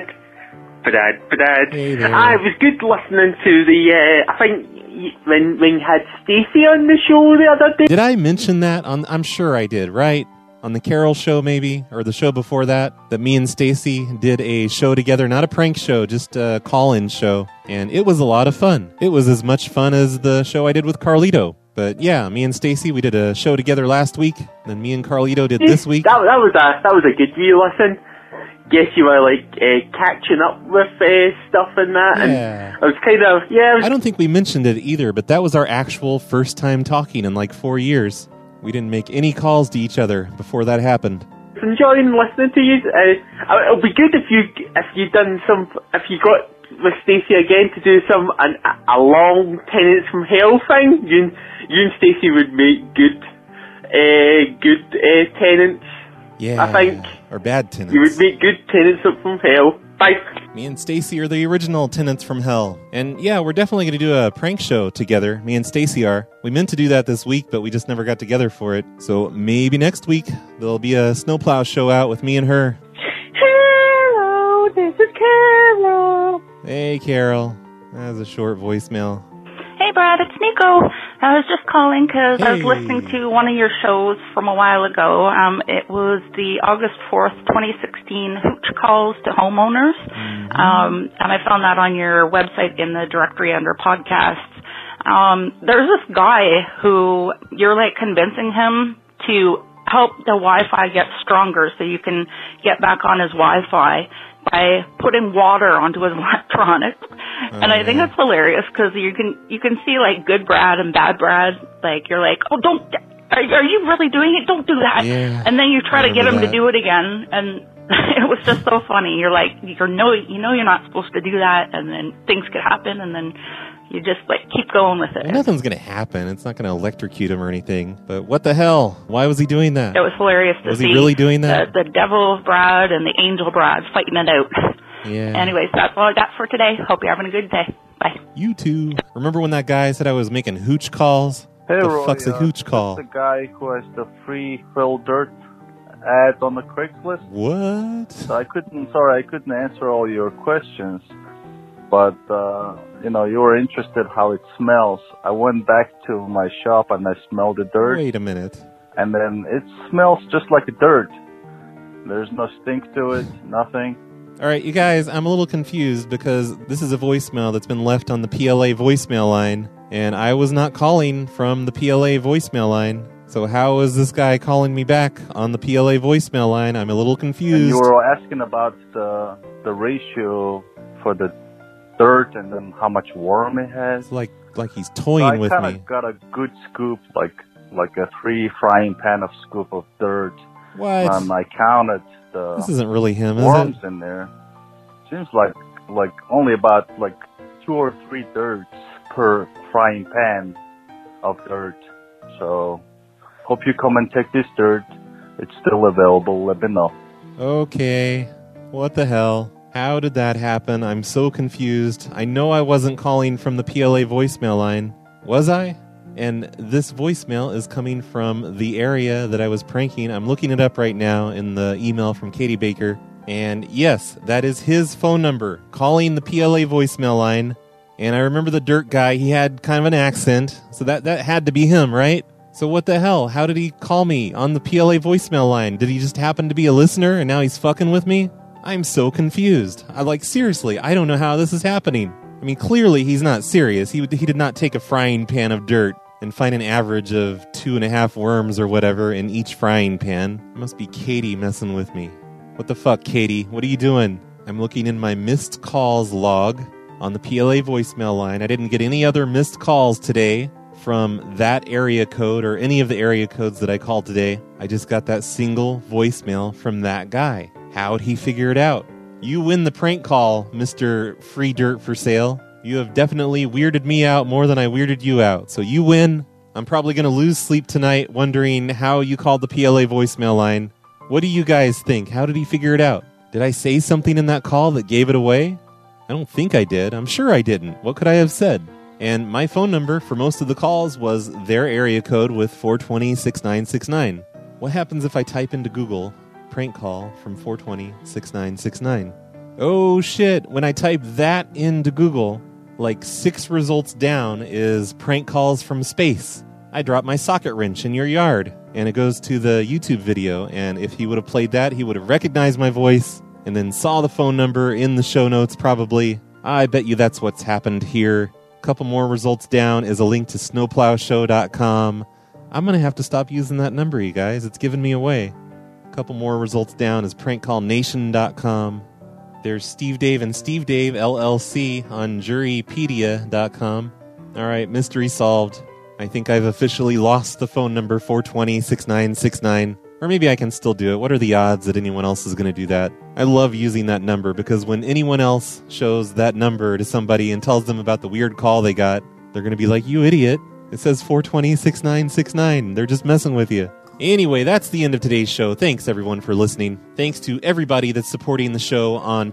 Hey there. It was good listening to the, I think, when you had Stacy on the show the other day. Did I mention that? I'm sure I did, right? On the Carol show, maybe, or the show before that me and Stacy did a show together, not a prank show, just a call-in show, and it was a lot of fun. It was as much fun as the show I did with Carlito. But yeah, me and Stacy, we did a show together last week, then me and Carlito did this week. That was a good view listen. Guess you were catching up with stuff and that, Yeah. and I was kind of I don't think we mentioned it either, but that was our actual first time talking in like 4 years. We didn't make any calls to each other before that happened. Enjoying listening to you. It'll be good if you got with Stacey again to do a long Tenants from Hell thing. You and Stacey would make good tenants. Yeah, I think. Or bad tenants. You would make good tenants from Hell. Bye. Me and Stacy are the original tenants from Hell. And yeah, we're definitely going to do a prank show together. Me and Stacy are. We meant to do that this week, but we just never got together for it. So maybe next week there'll be a snowplow show out with me and her. Hello, this is Carol. Hey, Carol. That was a short voicemail. Hey, Brad, it's Nico. I was just calling because I was listening to one of your shows from a while ago. It was the August 4th, 2016 Hooch Calls to Homeowners. And I found that on your website in the directory under podcasts. There's this guy who you're convincing him to help the Wi-Fi get stronger so you can get back on his Wi-Fi by putting water onto his electronics. And I think that's hilarious because you can see good Brad and bad Brad. You're oh, don't, are you really doing it? Don't do that. Yeah, and then you try to get him to do it again. And it was just so funny. You're you're not supposed to do that. And then things could happen. And then you just keep going with it. Well, nothing's going to happen. It's not going to electrocute him or anything. But what the hell? Why was he doing that? It was hilarious to see. Was he really doing that? The devil Brad and the angel Brad fighting it out. Yeah. Anyways, that's all I got for today. Hope you're having a good day. Bye. You too. Remember when that guy said I was making hooch calls? Hey, the Roy, fuck's a hooch call? The guy who has the free fill dirt ad on the Craigslist. What? So I couldn't answer all your questions. But, you were interested how it smells. I went back to my shop and I smelled the dirt. Wait a minute. And then it smells just like a dirt. There's no stink to it, nothing. All right, you guys, I'm a little confused because this is a voicemail that's been left on the PLA voicemail line, and I was not calling from the PLA voicemail line. So how is this guy calling me back on the PLA voicemail line? I'm a little confused. And you were asking about the ratio for the dirt and then how much worm it has. It's like he's toying with me. I kind of got a good scoop, like a 3 frying pan of scoop of dirt. What? I counted the This isn't really him, is worms it? in there. Seems like only about 2 or 3 dirts per frying pan of dirt. So hope you come and take this dirt. It's still available. Let me know. Okay. What the hell? How did that happen? I'm so confused. I know I wasn't calling from the PLA voicemail line. Was I? And this voicemail is coming from the area that I was pranking. I'm looking it up right now in the email from Katie Baker. And yes, that is his phone number, calling the PLA voicemail line. And I remember the dirt guy, he had kind of an accent. So that had to be him, right? So what the hell? How did he call me on the PLA voicemail line? Did he just happen to be a listener and now he's fucking with me? I'm so confused. Seriously, I don't know how this is happening. I mean, clearly he's not serious. He did not take a frying pan of dirt and find an average of 2.5 worms or whatever in each frying pan. It must be Katie messing with me. What the fuck, Katie? What are you doing? I'm looking in my missed calls log on the PLA voicemail line. I didn't get any other missed calls today from that area code or any of the area codes that I called today. I just got that single voicemail from that guy. How'd he figure it out? You win the prank call, Mr. Free Dirt for Sale. You have definitely weirded me out more than I weirded you out. So you win. I'm probably going to lose sleep tonight wondering how you called the PLA voicemail line. What do you guys think? How did he figure it out? Did I say something in that call that gave it away? I don't think I did. I'm sure I didn't. What could I have said? And my phone number for most of the calls was their area code with 420-6969. What happens if I type into Google prank call from 420-6969? Oh shit, when I type that into Google, like 6 results down is prank calls from space. I dropped my socket wrench in your yard, and it goes to the YouTube video, and if he would have played that, he would have recognized my voice and then saw the phone number in the show notes probably. I bet you that's what's happened here. A couple more results down is a link to snowplowshow.com. I'm going to have to stop using that number, you guys. It's giving me away. A couple more results down is prankcallnation.com. There's Steve Dave and Steve Dave LLC on jurypedia.com. All right, mystery solved. I think I've officially lost the phone number 420-6969. Or maybe I can still do it. What are the odds that anyone else is going to do that? I love using that number because when anyone else shows that number to somebody and tells them about the weird call they got, they're going to be like, you idiot. It says 420-6969. They're just messing with you. Anyway, that's the end of today's show. Thanks, everyone, for listening. Thanks to everybody that's supporting the show on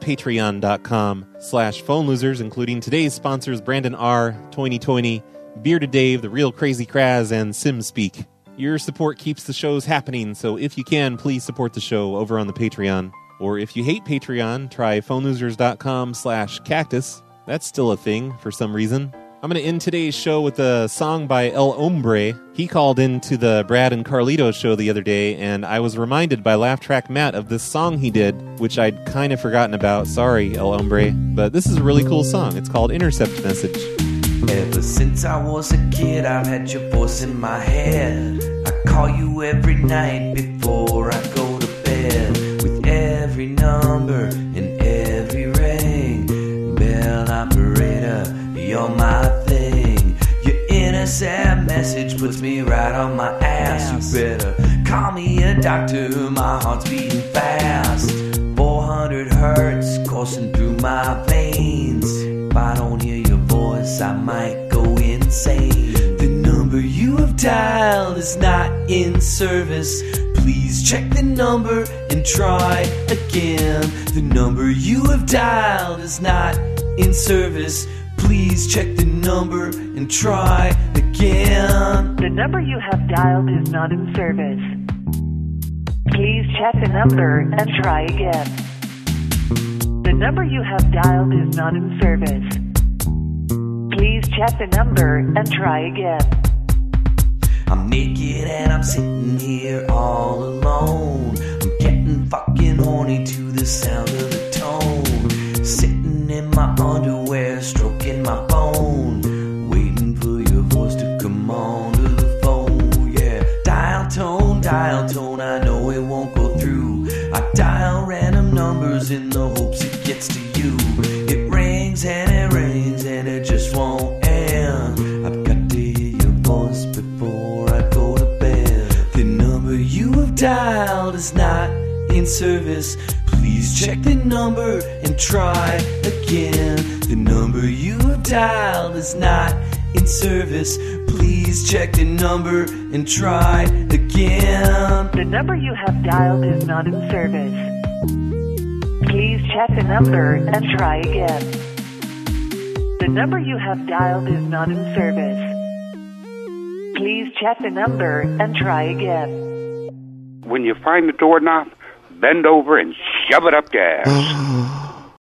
patreon.com/phone losers, including today's sponsors, Brandon R., Toiny, Bearded Dave, The Real Crazy Kraz, and SimSpeak. Your support keeps the shows happening, so if you can, please support the show over on the Patreon. Or if you hate Patreon, try phonelosers.com/cactus. That's still a thing for some reason. I'm going to end today's show with a song by El Hombre. He called into the Brad and Carlito show the other day, and I was reminded by Laugh Track Matt of this song he did, which I'd kind of forgotten about. Sorry, El Hombre. But this is a really cool song. It's called Intercept Message. Ever since I was a kid, I've had your voice in my head. I call you every night before I go to bed. With every number and every ring. Bell operator, you're my thing. Your intercept message puts me right on my ass. You better call me a doctor, my heart's beating fast. 400 hertz coursing through my veins. If I don't hear your voice, I might go insane. The number you have dialed is not in service. Please check the number and try again. The number you have dialed is not in service. Please check the number and try again. The number you have dialed is not in service. Please check the number and try again. The number you have dialed is not in service. Please check the number and try again. I'm naked and I'm sitting here all alone. I'm getting fucking horny to the sound of the tone. Sitting in my underwear, stroking my bone, waiting for your voice to come on to the phone. Yeah, dial tone, I know it won't go through. I dial random numbers in the hopes it gets to you. It rings and it just won't end. I've got to hear your voice before I go to bed. The number you have dialed is not in service. Please check the number and try again. The number you have dialed is not in service. Please check the number and try again. The number you have dialed is not in service. Please check the number and try again. The number you have dialed is not in service. Please check the number and try again. When you find the doorknob, bend over and shove it up gas.